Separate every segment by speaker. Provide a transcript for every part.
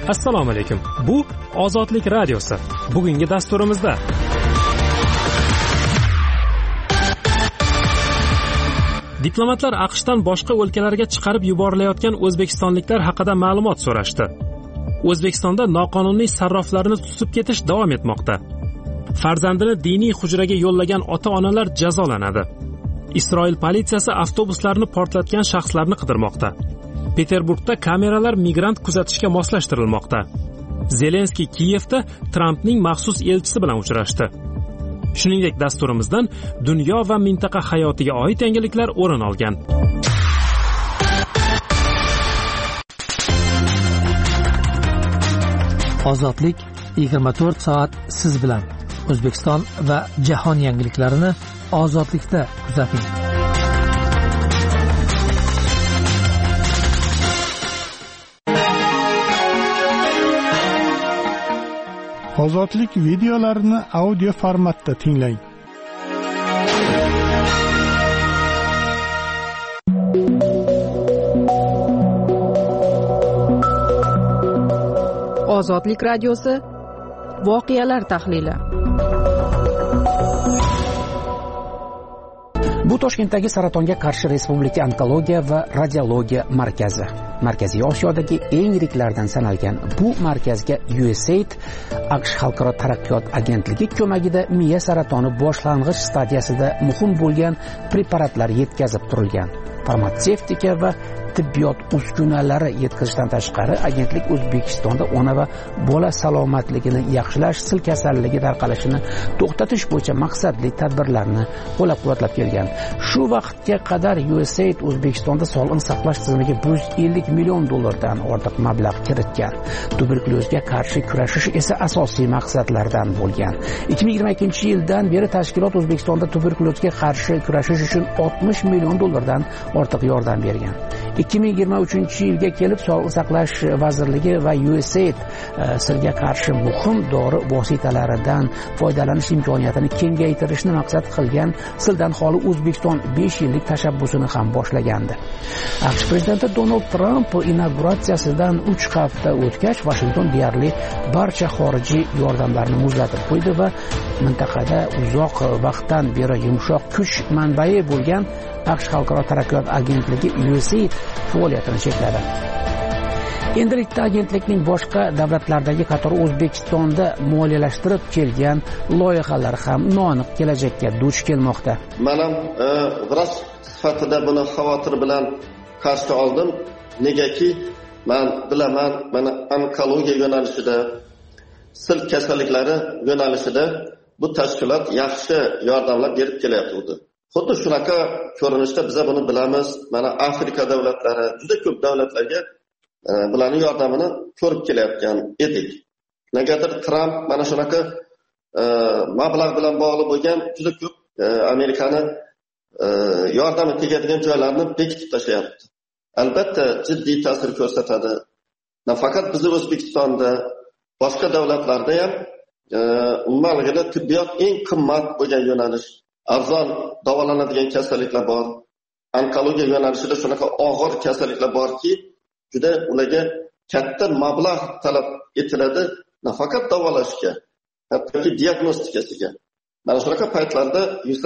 Speaker 1: Assalomu alaykum. Bu Ozodlik radiosi. Bugungi dasturimizda diplomatlar AQShdan boshqa o'lkalarga chiqarib yuborilayotgan o'zbekistonliklar haqida ma'lumot so'rashdi. O'zbekistonda noqonuniy sarroflarni tutib ketish davom etmoqda. Farzandini diniy hujraga yo'llagan ota-onalar jazolanadi. Isroil politsiyasi avtobuslarni portlatgan shaxslarni qidirmoqda. Peterburgda kameralar migrant kuzatishga moslashtirilmoqda. Zelenskiy Kiyevda Trampning maxsus elchisi bilan uchrashdi. Shuningdek, dasturimizdan dunyo va mintaqa hayotiga oid yangiliklar o'rin olgan.
Speaker 2: Ozodlik 24 soat siz bilan. O'zbekiston va jahon yangiliklarini Ozodlikda kuzating.
Speaker 3: Ozodlik videolarini audio formatda tinglang.
Speaker 4: Ozodlik radiosi voqealar tahlili.
Speaker 5: Bu Toshkentdagi saratonga qarshi Respublika onkologiya va radiologiya markazi. Markaziy Osiyodagi eng yiriklardan sanalgan bu markazga USAID AQSh Xalqaro taraqqiyot agentligi ko'magida miya saratoni boshlang'ich stadiyasida muhim bo'lgan preparatlar yetkazib turilgan. Farmatsevtika va tibbiyot uskunalari yetkazishdan tashqari agentlik O'zbekistonda ona va bola salomatligini yaxshilash, sil kasalligi tarqalishini to'xtatish bo'yicha maqsadli tadbirlarni qo'llab-quvvatlab kelgan. Shu vaqtga qadar USAID O'zbekistonda sog'liqni saqlash tizimiga $150 million ortiq mablag' kiritgan. Tuberkulozga qarshi kurashish esa asosiy maqsadlardan bo'lgan. 2022-yildan beri tashkilot O'zbekistonda tuberkulozga qarshi kurashish uchun $60 million ortiq yordam bergan. 2023-yilga kelib Sog'liqni saqlash vazirligi va USAID silga qarshi muhim dori vositalaridan foydalanish imkoniyatini kengaytirishni maqsad qilgan sildan xoli O'zbekiston 5 yillik tashabbusini ham boshlagandi. AQSh prezidenti Donald Tramp inauguratsiyasidan 3 hafta o'tgach Washington deyarli barcha xorijiy yordamlarni muzlatib qo'ydi va mintaqada uzoq vaqtdan beri yumshoq kuch manbai bo'lgan AQSh Xalqaro taraqqiyot agentligi USAID faoliyatini chekladi. Endilikda agentlikning boshqa davlatlardagi qatori O'zbekistonda moliyalashtirib kelgan loyihalari ham noaniq kelajakka duch kelmoqda.
Speaker 6: Men ham vrach sifatida buni xavotir bilan qarshi oldim. Negaki, men bilaman, mana onkologiya yo'nalishida, sil kasalliklari yo'nalishida bu tashkilot yaxshi yordamlar berib kelyapti. Xuddi shunaqa ko'rinishda biz buni bilamiz. Mana Afrika davlatlari, juda ko'p davlatlarga bularning yordamini ko'rib kelayotgan edik. Negadir Tramp mana shunaqa mablag' bilan bog'liq bo'lgan juda ko'p Amerikani yordami tegadigan joylarni bekitib tashlayapti. Albatta jiddiy ta'sir ko'rsatadi. Nafaqat biz O'zbekistonda, boshqa davlatlarda ham umuman tibbiyot eng qimmat bo'lgan yo'nalish, arzon davolanadigan kasalliklar bor. Onkologiya yo'nalishida shunaqa og'ir kasalliklar borki, juda ularga katta mablag' talab etiladi, nafaqat davolashga, hattoki diagnostikasiga. Mana shunaqa paytlarda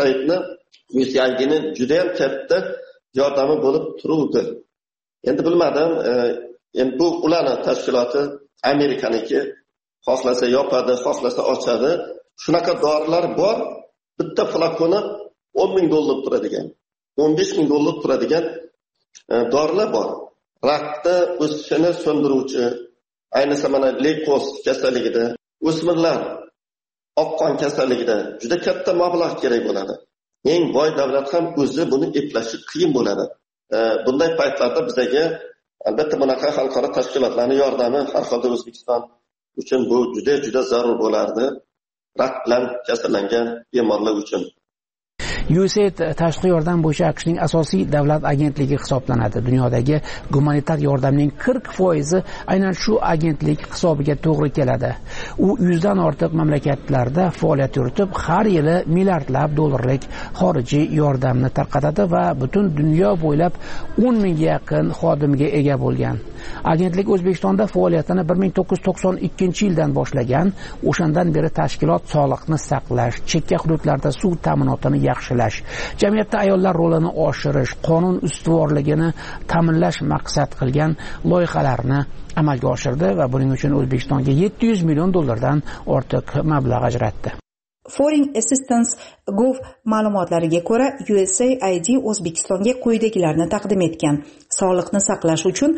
Speaker 6: USAIDning juda ham katta yordami bo'lib turuvdi. Endi bilmadim, endi bu ularning tashkiloti Amerikaniki, xohlasa yopadi, xohlasa ochadi. Shunaqa dorilar bor. Bitta flakoni $10 ming turadigan, $15 ming turadigan dorilar bor. Rakni o'sishini so'ndiruvchi, ayniqsa mana leykoz kasalligida, o'smirlar oqqon kasalligida juda katta mablag' kerak bo'ladi. Eng boy davlat ham o'zi buni eplashi qiyin bo'ladi. Bunday paytlarda bizga albatta bunaqa xalqaro tashkilotlarning yordami har holda O'zbekiston uchun bu juda zarur bo'lardi. Rak bilan kasallangan bemorlar uchun.
Speaker 5: USAID tashqi yordam bo'yicha AQShning asosiy davlat agentligi hisoblanadi. Dunyodagi gumanitar yordamning 40% aynan shu agentlik hisobiga to'g'ri keladi. U 100 dan ortiq mamlakatlarda faoliyat yuritib, har yili milliardlab dollarlik xorijiy yordamni tarqatadi va butun dunyo bo'ylab 10 mingga yaqin xodimga ega bo'lgan. Agentlik O'zbekistonda faoliyatini 1992-yildan boshlagan. O'shandan beri tashkilot sog'liqni saqlash, chekka hududlarda suv ta'minotini yaxshilash, jamiyatda ayollar rolini oshirish, qonun ustuvorligini ta'minlash maqsad qilgan loyihalarni amalga oshirdi va buning uchun O'zbekistonga 700 million dollardan ortiq mablag' ajratdi.
Speaker 7: Foreign Assistance Gov ma'lumotlariga ko'ra, USAID O'zbekistonga quyidagilarni taqdim etgan: sog'liqni saqlash uchun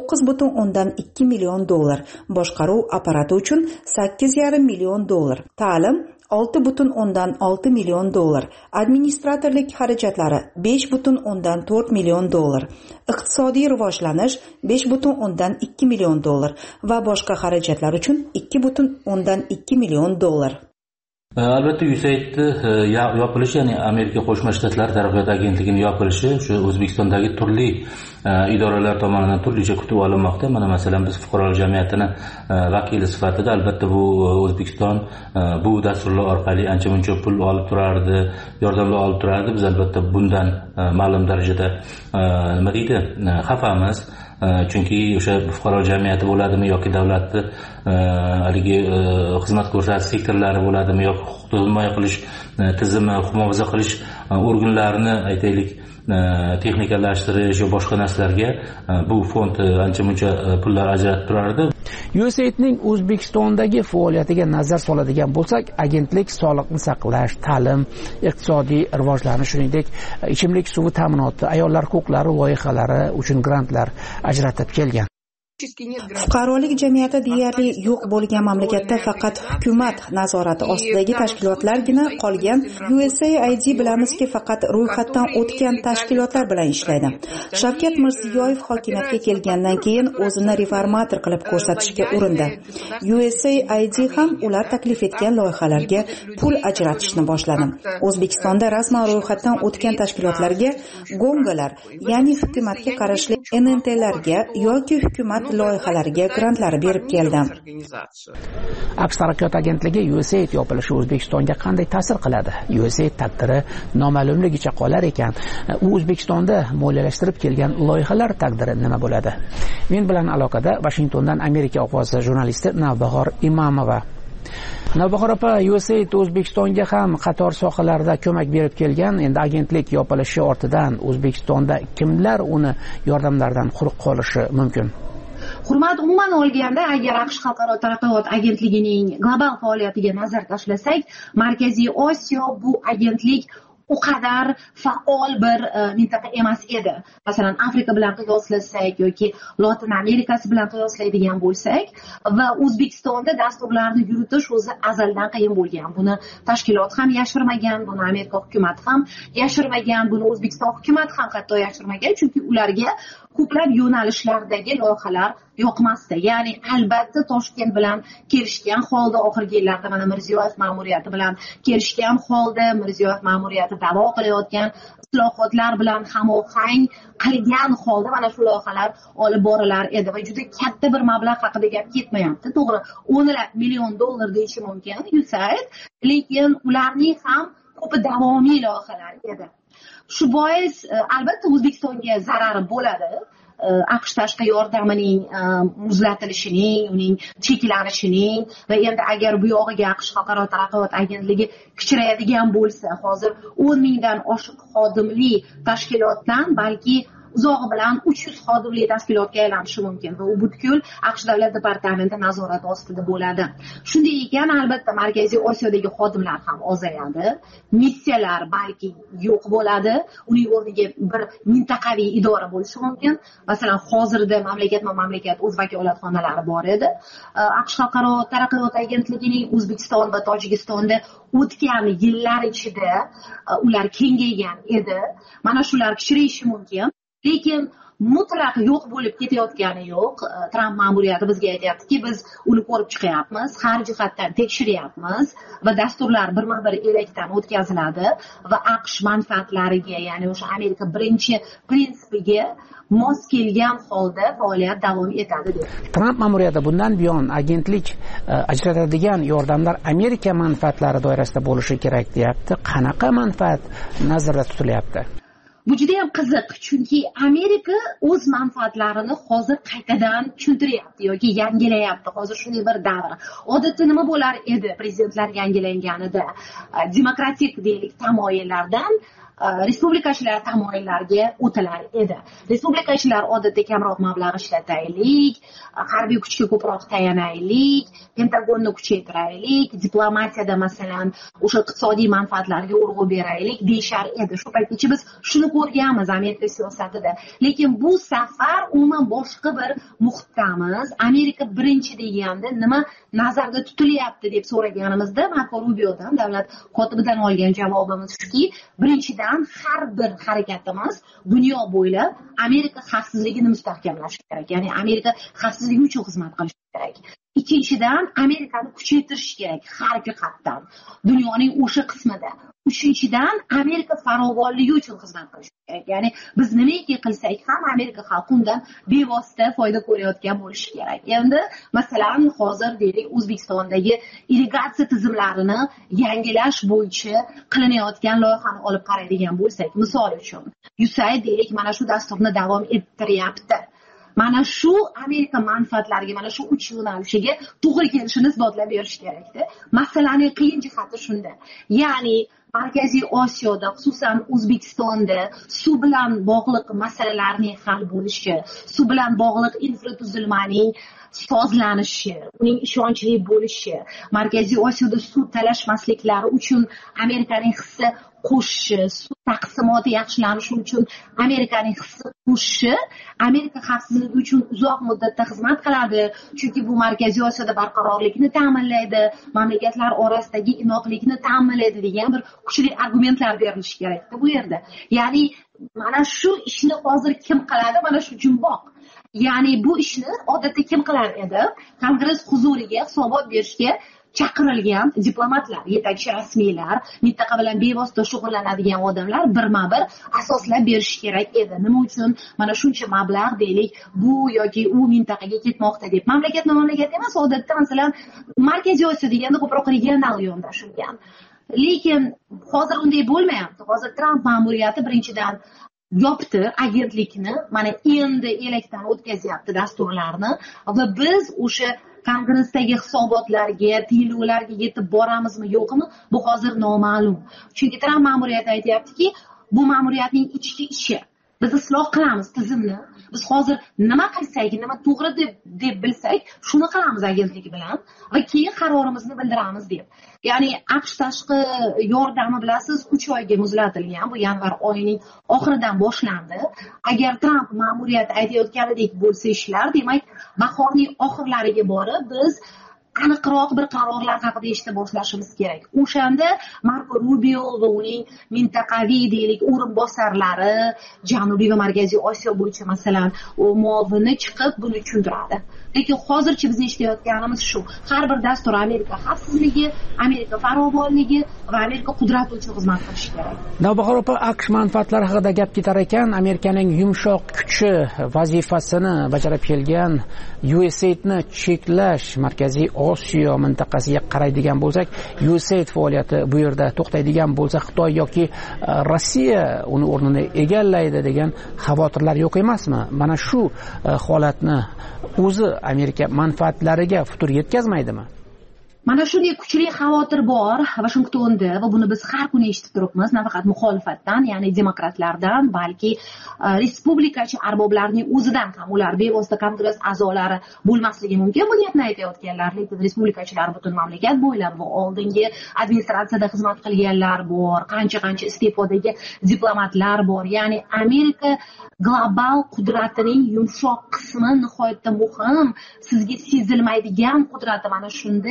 Speaker 7: 9,2 million dollar, boshqaruv apparati uchun 8,5 million dollar, ta'lim 6,6 million dollar, administratorlik xarajatlari 5,4 million dollar, iqtisodiy rivojlanish 5,2 million dollar va boshqa xarajatlar uchun 2,2 million dollar.
Speaker 8: Albatta USAIDni yopilishi, ya'ni Amerika Qo'shma Shtatlari taraqqiyot agentligining yopilishi shu O'zbekistondagi turli idoralar tomonidan turlicha kutib olinmoqda. Mana masalan biz fuqarolik jamiyatini vakili sifatida albatta bu O'zbekiston bu dasturlar orqali ancha-muncha pul olib turardi, yordamlar olib turardi. Biz albatta bundan ma'lum darajada nima deydi, xafamiz. Chunki o'sha fuqaro jamiyati bo'ladimi yoki davlatni haligi xizmat ko'rsatish sektorlari bo'ladimi yoki huquqni himoya qilish tizimi, muhofaza qilish organlarini aytaylik texnikalashtirish va boshqa narsalarga bu fond ancha-muncha pullar ajratib turardi.
Speaker 5: USAIDning O'zbekistondagi faoliyatiga nazar soladigan bo'lsak, agentlik sog'liqni saqlash, ta'lim, iqtisodiy rivojlanish, shuningdek ichimlik suvi ta'minoti, ayollar huquqlari loyihalari uchun grantlar ajratib kelgan.
Speaker 7: Fuqarolik jamiyati deyarli yo'q bo'lgan mamlakatda faqat hukumat nazorati ostidagi tashkilotlargina qolgan. USAID bilamizki, faqat ro'yxatdan o'tgan tashkilotlar bilan ishlaydi. Shavkat Mirziyoyev hokimiyatga kelgandan keyin o'zini reformator qilib ko'rsatishga urindi. USAID ham ular taklif etgan loyihalarga pul ajratishni boshladi. O'zbekistonda rasman ro'yxatdan o'tgan tashkilotlarga gongalar, ya'ni hukumatga qarashli NNTlarga yoki hukumat loyihalariga grantlar berib keldi.
Speaker 5: AQSh taraqqiyot agentligi USAID yopilishi O'zbekistonga qanday ta'sir qiladi? USAID taqdiri noma'lumligicha qolar ekan, u O'zbekistonda moliyalashtirib kelgan loyihalar taqdiri nima bo'ladi? Men bilan aloqada Washingtondan Amerika ovozi jurnalisti Navbahor Imamova. Navbahor opa, USAID O'zbekistonga ham qator sohalarda ko'mak berib kelgan. Endi agentlik yopilishi ortidan O'zbekistonda kimlar uni yordamlardan quruq qolishi mumkin?
Speaker 9: Hurmat, umuman olganda, agar AQSh Xalqaro taraqqiyot agentligining global faoliyatiga nazar tashlasak, Markaziy Osiyo bu agentlik u qadar faol bir mintaqa emas edi. Masalan, Afrika bilan qiyoslasak yoki Lotin Amerikasi bilan qiyoslaydigan bo'lsak va O'zbekistonda dasturlarni yuritish o'zi azaldan qiyin bo'lgan. Buni tashkilot ham yashirmagan, buni Amerika hukumati ham yashirmagan, buni O'zbekiston hukumati ham hatto yashirmagan, chunki ularga ko'plab yo'nalishlardagi loyihalar yoqmasdi. Ya'ni albatta Toshkent bilan kelishgan holda oxirgi yillarda mana Mirziyoyev ma'muriyati bilan kelishgan holda Mirziyoyev ma'muriyati da'vo qilayotgan islohotlar bilan hamohang qilgan holda mana shu loyihalar olib borilar edi va juda katta bir mablag' haqida gap ketmayapti. To'g'ri, 10 million dollar deyishi mumkin USAID, lekin ularning ham ko'pi davomiy loyihalar edi. Shu bois albatta O'zbekistonga zarari bo'ladi. AQSh tashqi yordamining muzlatilishining, uning cheklanishining va endi agar bu yog'iga AQSh Xalqaro taraqqiyot agentligi kichrayadigan bo'lsa, hozir 10 mingdan oshiq xodimli tashkilotdan balki uzog'i bilan 300 xodimli tashkilotga aylanishi mumkin va u butkul AQSh davlat departamenti nazorati ostida bo'ladi. Shunday ekan, albatta Markaziy Osiyodagi xodimlar ham ozayadi, missiyalar balki yo'q bo'ladi, uning o'rniga bir mintaqaviy idora bo'lishi mumkin. Masalan, hozirda mamlakat o'z vakolatxonalari bor edi. AQSh Xalqaro taraqqiyot agentligining O'zbekiston va Tojikistonda o'tgan yillar ichida ular kengaygan edi. Mana shular kichrayishi mumkin. Lekin mutlaq yo'q bo'lib ketayotgani yo'q. Tramp ma'muriyati bizga aytayaptiki, biz uni ko'rib chiqyapmiz, har jihatdan tekshiryapmiz va dasturlar birma-bir elakdan o'tkaziladi va AQSh manfaatlariga, ya'ni o'sha Amerika birinchi prinsipiga mos kelgan holda faoliyat davom etadi dedi.
Speaker 5: Tramp ma'muriyati bundan buyon agentlik ajratadigan yordamlar Amerika manfaatlari doirasida bo'lishi kerak deyapti. Qanaqa manfaat nazarda tutilyapti?
Speaker 9: Bu juda ham qiziq, chunki Amerika o'z manfaatlarini hozir qaytadan tushuntiryapti yoki yangilayapti. Hozir shunday bir davr. Odatda nima bo'lar edi prezidentlar yangilanganida? Demokratik deylik tamoyillardan respublikachilar tamoyillariga o'tilar edi. Respublikachilar odatda kamroq mablag' ishlataylik, harbiy kuchga ko'proq tayanaylik, Pentagonni kuchaytiraylik, diplomatiyada masalan o'sha iqtisodiy manfaatlarga urg'u beraylik deyshar edi. Shu paytgacha biz shuni ko'rganmiz Amerika siyosatida. Lekin bu safar umuman boshqa bir muhitdamiz. Amerika birinchi deganda nima nazarda tutilyapti deb so'raganimizda Marko Rubiodan, davlat kotibidan olgan javobimiz shuki, birinchidan har bir harakatimiz dunyo bo'ylab Amerika xavfsizligini mustahkamlash kerak. Ya'ni Amerika xavfsizligi uchun xizmat qilish kerak. Ikkinchidan Amerikani kuchaytirish kerak har jihatdan, dunyoning o'sha qismida. Uchinchidan Amerika farovonligi uchun xizmat qilish kerak. Ya'ni biz nimaiki qilsak ham Amerika xalqi undan bevosita foyda ko'rayotgan bo'lishi kerak. Endi masalan hozir deylik O'zbekistondagi irrigatsiya tizimlarini yangilash bo'yicha qilinayotgan loyihani olib qaraydigan bo'lsak, misol uchun USAID deylik mana shu dasturni davom ettiryapti. Mana shu Amerika manfaatlariga, mana shu uch yo'nalishiga to'g'ri kelishini isbotlab berish kerakda. Masalaning qiyin jihati shunda. Ya'ni Markaziy Osiyoda, xususan O'zbekistonda suv bilan bog'liq masalalarning hal bo'lishi, suv bilan bog'liq infratuzilmaning sozlanishi, uning ishonchli bo'lishi, Markaziy Osiyoda suv talashmasliklari uchun Amerikaning hissi qo'shishi, suv taqsimoti yaxshilanishi uchun Amerikaning hissi qo'shishi Amerika xavfsizligi uchun uzoq muddatda xizmat qiladi, chunki bu Markaziy Osiyoda barqarorlikni ta'minlaydi, mamlakatlar orasidagi inoqlikni ta'minlaydi degan bir kuchli argumentlar berilishi kerakda bu yerda. Ya'ni mana shu ishni hozir kim qiladi? Mana shu jumboq. Ya'ni bu ishni odatda kim qilar edi? Kongress huzuriga hisobot berishga chaqirilgan diplomatlar, yetakchi rasmiylar, mintaqa bilan bevosita shug'ullanadigan odamlar birma-bir asoslab berish kerak edi. Nima uchun mana shuncha mablag' deylik bu yoki u mintaqaga ketmoqda deb. Mamlakat emas, odatda masalan Markaziy Osiyo deganda ko'proq regional yondashilgan. Lekin hozir unday bo'lmayapti. Hozir Tramp ma'muriyati birinchidan yopdi agentlikni, mana endi elakdan o'tkazyapti dasturlarni va biz o'sha Kongressdagi hisobotlarga, tiyiluvlarga yetib boramizmi, yo'qmi, bu hozir noma'lum. Chunki Tramp ma'muriyati aytayaptiki, bu ma'muriyatning ichki ishi. Biz isloh qilamiz tizimni. Biz hozir nima qilsak, nima to'g'ri deb bilsak, shuni qilamiz agentlik bilan va keyin qarorimizni bildiramiz deb. Ya'ni AQSh tashqi yordami bilasiz 3 oyga muzlatilgan. Bu yanvar oyining oxiridan boshlandi. Agar Tramp ma'muriyati aytayotganidek bo'lsa ishlar, demak, bahorning oxirlariga borib biz aniqroq bir qarorlar haqida eshita boshlashimiz kerak. O'shanda Marko Rubio va uning mintaqaviy deylik o'rinbosarlari Janubiy va Markaziy Osiyo bo'yicha masalan muovini chiqib buni tushuntiradi. Lekin hozircha biz eshitayotganimiz shu. Har bir dastur Amerika xavfsizligi, Amerika farovonligi va Amerika qudrati uchun xizmat qilishi kerak.
Speaker 5: Navbahor opa, AQSh manfaatlari haqida gap ketar ekan, Amerikaning yumshoq kuchi vazifasini bajarib kelgan USAIDni cheklash Markaziy Osiyo mintaqasiga qaraydigan bo'lsak, USAID faoliyati bu yerda to'xtaydigan bo'lsa, Xitoy yoki Rossiya uni o'rnini egallaydi degan xavotirlar yo'q emasmi? Mana shu holatni o'zi Amerika manfaatlariga putur yetkazmaydimi?
Speaker 9: Mana shunday kuchli xavotir bor Vashingtonda va buni biz har kuni eshitib turibmiz, nafaqat muxolifatdan, ya'ni demokratlardan, balki respublikachi arboblarning o'zidan ham. Ular bevosita kongress a'zolari bo'lmasligi mumkin bu gapni aytayotganlar, lekin respublikachilar butun mamlakat bo'ylab va oldingi administratsiyada xizmat qilganlar bor, qancha iste'fodagi diplomatlar bor. Ya'ni Amerika global qudratining yumshoq qismi nihoyatda muhim, sizga sezilmaydigan qudrati. Mana shunda biz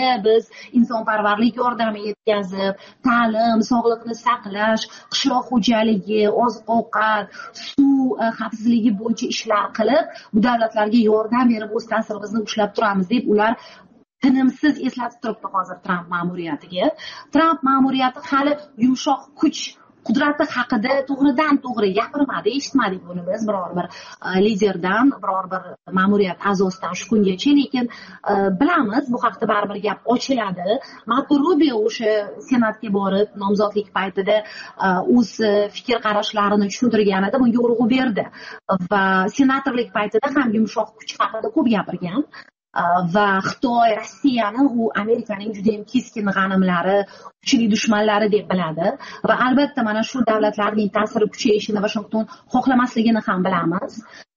Speaker 9: insonparvarlik yordami yetkazib, ta'lim, sog'liqni saqlash, qishloq xo'jaligi, oziq-ovqat, suv xavfsizligi bo'yicha ishlar qilib, bu davlatlarga yordam berib o'z ta'sirimizni ushlab turamiz deb ular tinimsiz eslatib turibdi hozir Tramp ma'muriyatiga. Tramp ma'muriyati hali yumshoq kuch qudrati haqida to'g'ridan to'g'ri gapirmadi, eshitmadik buni biz biror bir liderdan, biror bir ma'muriyat a'zosidan shu kungacha, lekin bilamiz bu haqda baribir gap ochiladi. Marko Rubio o'sha senatga borib nomzodlik paytida o'z fikr qarashlarini tushuntirganida bunga urg'u berdi va senatorlik paytida ham yumshoq kuch haqida ko'p gapirgan. Va Xitoy, Rossiyani u Amerikaning juda ham keskin g'animlari, kuchli dushmanlari deb biladi va albatta mana shu davlatlarning ta'siri kuchayishini Washington xohlamasligini ham bilamiz.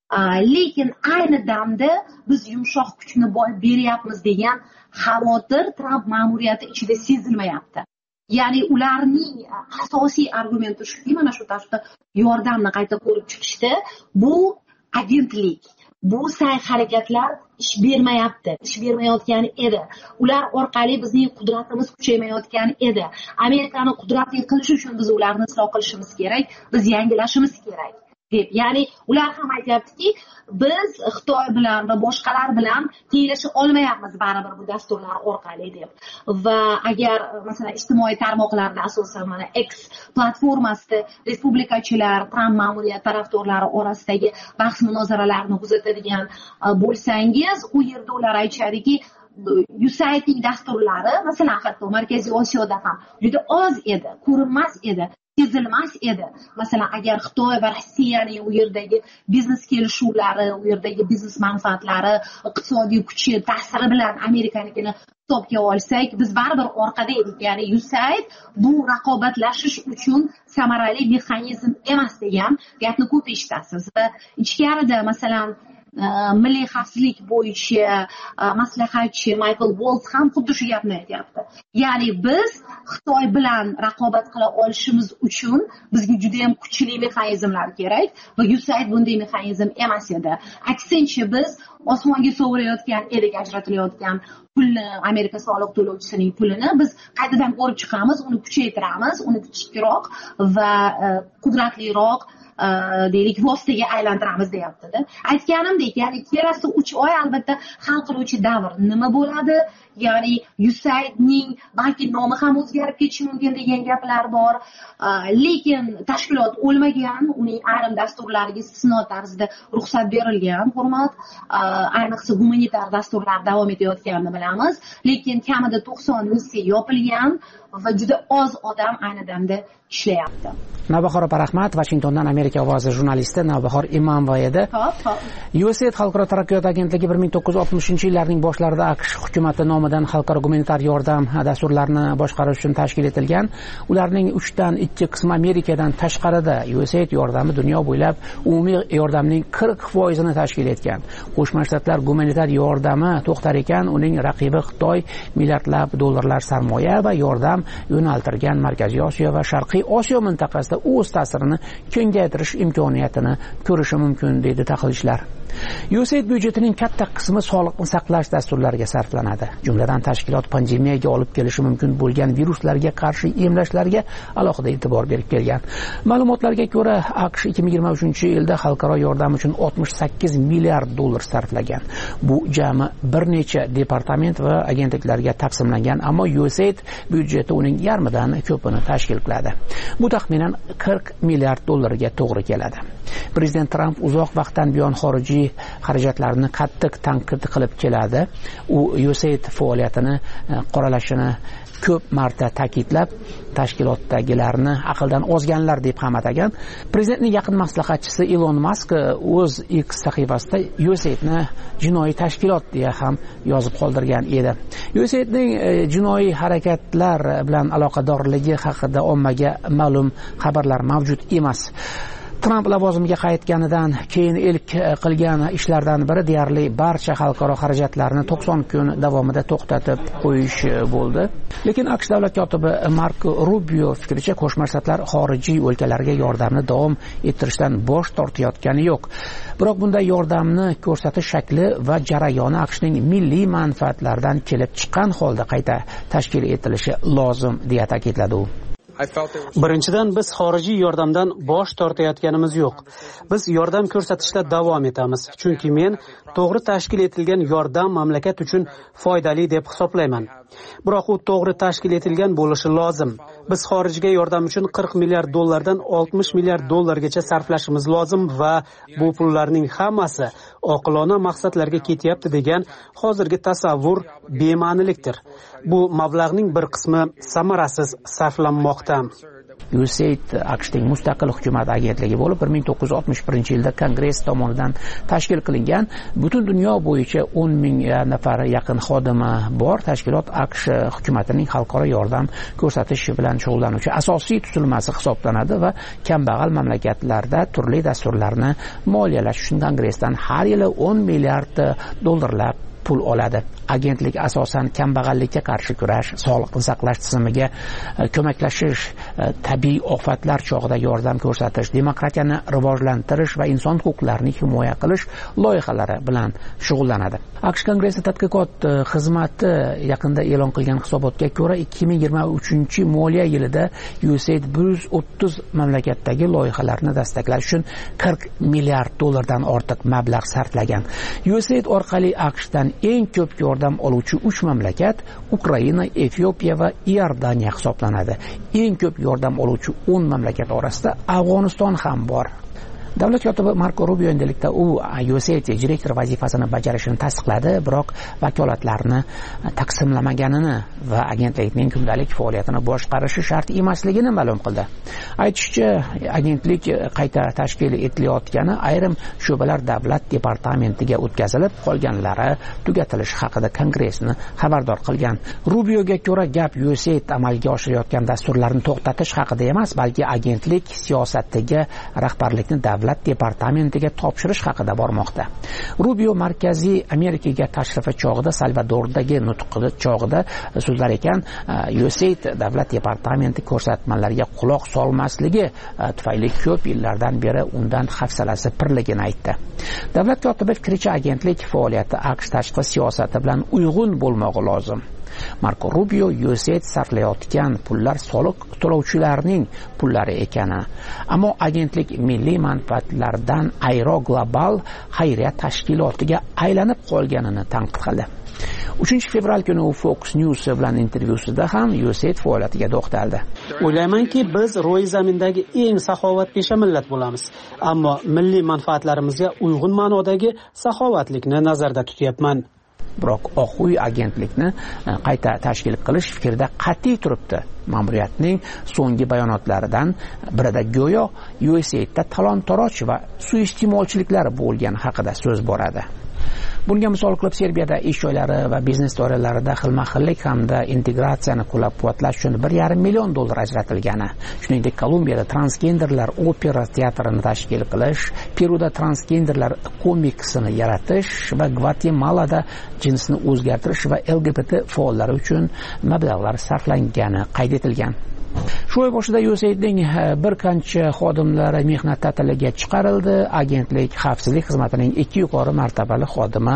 Speaker 9: Lekin ayni damda biz yumshoq kuchni boy beryapmiz degan xavotir Tramp ma'muriyati ichida sezilmayapti. Ya'ni ularning asosiy argumenti shuki, mana shu tashqi yordamni qayta ko'rib chiqishda, bu agentlik, bu sa'y-harakatlar ish bermayapti, ish bermayotgan edi. Ular orqali bizning qudratimiz kuchaymayotgan edi. Amerikani qudratli qilish uchun biz ularni isloh qilishimiz kerak, biz yangilashimiz kerak deb. Ya'ni ular ham aytayaptiki, biz Xitoy bilan va boshqalar bilan tenglasha olmayapmiz baribir bu dasturlar orqali deb. Va agar masalan ijtimoiy tarmoqlarda asosan mana X platformasida respublikachilar, Tramp ma'muriyati tarafdorlari orasidagi bahs munozaralarni kuzatadigan bo'lsangiz, u yerda ular aytishadiki, USAIDning dasturlari masalan hatto Markaziy Osiyoda ham juda oz edi, ko'rinmas edi, sezilmas edi. Masalan, agar Xitoy va Rossiyaning u yerdagi biznes kelishuvlari, u yerdagi biznes manfaatlari, iqtisodiy kuchi, ta'siri bilan Amerikanikini hisobga olsak, biz baribir orqada edik. Ya'ni USAID bu raqobatlashish uchun samarali mexanizm emas degan gapni ko'p eshitasiz. Va ichkarida masalan milliy xavfsizlik bo'yicha maslahatchi Michael Waltz ham xuddi shu gapni aytyapti. Ya'ni biz Xitoy bilan raqobat qila olishimiz uchun bizga juda ham kuchli mexanizmlar kerak va USAID bunday mexanizm emas edi. Aksincha biz osmonga sovurayotgan edik ajratilayotgan pulni, Amerika soliq to'lovchisining pulini biz qaytadan ko'rib chiqamiz, uni kuchaytiramiz, uni kichikroq va qudratliroq deylik vositaga aylantiramiz deyapti-da. Aytganimdek, ya'ni kelasi 3 oy albatta hal qiluvchi davr nima bo'ladi? Ya'ni USAIDning balki nomi ham o'zgarib ketishi mumkin degan gaplar bor. Lekin tashkilot o'lmagan, uning ayrim dasturlariga istisno tarzda ruxsat berilgan, hurmat. Ayniqsa gumanitar dasturlar davom etayotganini bilamiz, lekin kamida 90 missiya yopilgan va juda oz odam ayni damda ishlayapti.
Speaker 5: Navbahor opa, rahmat. Washingtondan Amerika ovozi jurnalisti Navbahor Imamova edi. USAID Xalqaro taraqqiyot agentligi 1960-yillarning boshlarida AQSh hukumati nomidan xalqaro gumanitar yordam dasturlarini boshqarish uchun tashkil etilgan. Ularning 3dan 2 qismi Amerikadan tashqarida. USAID yordami dunyo bo'ylab umumiy yordamning 40% tashkil etgan. Qo'shma Shtatlar gumanitar yordami to'xtar ekan, uning raqibi Xitoy milliardlab dollarlar sarmoya va yordam yo'naltirgan Markaziy Osiyo va Sharqiy Osiyo mintaqasida o'z ta'sirini kengaytirish imkoniyatini ko'rishi mumkin deydi tahlilchilar. USAID byudjetining katta qismi sog'liqni saqlash dasturlariga sarflanadi. Jumladan tashkilot pandemiyaga olib kelishi mumkin bo'lgan viruslarga qarshi emlashlarga alohida e'tibor berib kelgan. Ma'lumotlarga ko'ra, AQSh 2023-yilda xalqaro yordam uchun 68 milliard dollar sarflagan. Bu jami bir necha departament va agentliklarga taqsimlangan, ammo USAID byudjeti uning yarmidan ko'pini tashkil qiladi. Bu taxminan 40 milliard dollarga to'g'ri keladi. Prezident Tramp uzoq vaqtdan buyon xorijiy xarajatlarni qattiq tanqid qilib keladi. U USAID faoliyatini qoralashini ko'p marta ta'kidlab, tashkilotdagilarni aqldan ozganlar deb ham atagan. Prezidentning yaqin maslahatchisi Elon Musk o'z X sahifasida USAIDni jinoiy tashkilot deya ham yozib qoldirgan edi. USAIDning jinoiy harakatlar bilan aloqadorligi haqida ommaga ma'lum xabarlar mavjud emas. Tramp lavozimiga qaytganidan keyin ilk qilgan ishlardan biri deyarli barcha xalqaro xarajatlarni 90 kun davomida to'xtatib qo'yish bo'ldi. Lekin AQSh davlat kotibi Marko Rubio fikricha Qo'shma Shtatlar xorijiy o'lkalarga yordamni davom ettirishdan bosh tortayotgani yo'q. Biroq bunday yordamni ko'rsatish shakli va jarayoni AQShning milliy manfaatlaridan kelib chiqqan holda qayta tashkil etilishi lozim deya ta'kidladi u.
Speaker 10: Birinchidan, biz xorijiy yordamdan bosh tortayotganimiz yo'q. Biz yordam ko'rsatishda davom etamiz, chunki men to'g'ri tashkil etilgan yordam mamlakat uchun foydali deb hisoblayman. Biroq u to'g'ri tashkil etilgan bo'lishi lozim. Biz xorijga yordam uchun 40 milliard dollardan 60 milliard dollargacha sarflashimiz lozim va bu pullarning hammasi oqilona maqsadlarga ketyapti degan hozirgi tasavvur bema'nilikdir. Bu mablag'ning bir qismi samarasiz sarflanmoqda.
Speaker 5: USAID AQShning mustaqil hukumat agentligi bo'lib 1961-yilda Kongress tomonidan tashkil qilingan, butun dunyo bo'yicha 10 ming nafar yaqin xodimi bor tashkilot AQSh hukumatining xalqaro yordam ko'rsatish bilan shug'ullanuvchi asosiy tuzilmasi hisoblanadi va kambag'al mamlakatlarda turli dasturlarni moliyalash uchun Kongressdan har yili 10 milliard dollarlab pul oladi. Agentlik asosan kambag'allikka qarshi kurash, sog'liqni saqlash tizimiga ko'maklashish, tabiiy ofatlar chog'ida yordam ko'rsatish, demokratiyani rivojlantirish va inson huquqlarini himoya qilish loyihalari bilan shug'ullanadi. AQSh Kongressi tadqiqot xizmati yaqinda e'lon qilgan hisobotga ko'ra 2023-moliya yilida USAID 130 mamlakatdagi loyihalarni dastaqlash uchun 40 milliard dollardan ortiq mablag' sarflagan. USAID orqali AQShdan eng ko'p yordam oluvchi 3 mamlakat Ukraina, Efiopiya va Iordaniya hisoblanadi. Eng ko'p yordam oluvchi 10 mamlakat orasida Afg'oniston ham bor. Davlat kotibi Marko Rubio endilikda u USAID direktor vazifasini bajarishini tasdiqladi, biroq vakolatlarni taqsimlamaganini va agentlikning kundalik faoliyatini boshqarishi shart emasligini ma'lum qildi. Aytishicha, agentlik qayta tashkil etilayotgani ayrim sho'balar davlat departamentiga o'tkazilib, qolganlari tugatilishi haqida Kongressni xabardor qilgan. Rubioga ko'ra, gap USAID amalga oshirayotgan dasturlarni to'xtatish haqida emas, balki agentlik siyosatiga rahbarlikni davlat departamentiga topshirish haqida bormoqda. Rubio Markaziy Amerikaga tashrifi chog'ida Salvadordagi nutqi chog'ida so'zlar ekan, USAID davlat departamenti ko'rsatmalariga quloq solmasligi tufayli ko'p yillardan beri undan hafsalasi pirligini aytdi. Davlat kotibi fikricha, agentlik faoliyati AQSh tashqi siyosati bilan uyg'un bo'lmog'i lozim. Marko Rubio USAID sarflayotgan pullar soliq to'lovchilarning pullari ekani, ammo agentlik milliy manfaatlardan ayro global xayriya tashkilotiga aylanib qolganini tanqid qildi. 3-fevral kuni u Fox News bilan intervyusida ham USAID faoliyatiga to'xtaldi.
Speaker 10: O'ylaymanki, biz ro'y zamindagi eng saxovatpesha millat bo'lamiz, ammo milliy manfaatlarimizga uyg'un ma'nodagi saxovatlikni nazarda tutyapman.
Speaker 5: Biroq Oq uy agentlikni qayta tashkil qilish fikrida qat'iy turibdi. Ma'muriyatning so'nggi bayonotlaridan birida go'yo USAIDda talon-toroj va suiiste'molchiliklar bo'lgan haqida so'z boradi. Bunga misol qilib Serbiyada ish joylari va biznes doiralarida xilma-xillik hamda integratsiyani qo'llab-quvvatlash uchun 1,5 million dollar ajratilgani, shuningdek Kolumbiyada transgenderlar opera teatrini tashkil qilish, Peruda transgenderlar komiksini yaratish va Gvatemalada jinsni o'zgartirish va LGBT faollari uchun mablag'lar sarflangani qayd etilgan. Shu oy boshida USAIDning bir qancha xodimlari mehnat ta'tiliga chiqarildi. Agentlik xavfsizlik xizmatining 2 yuqori martabali xodimi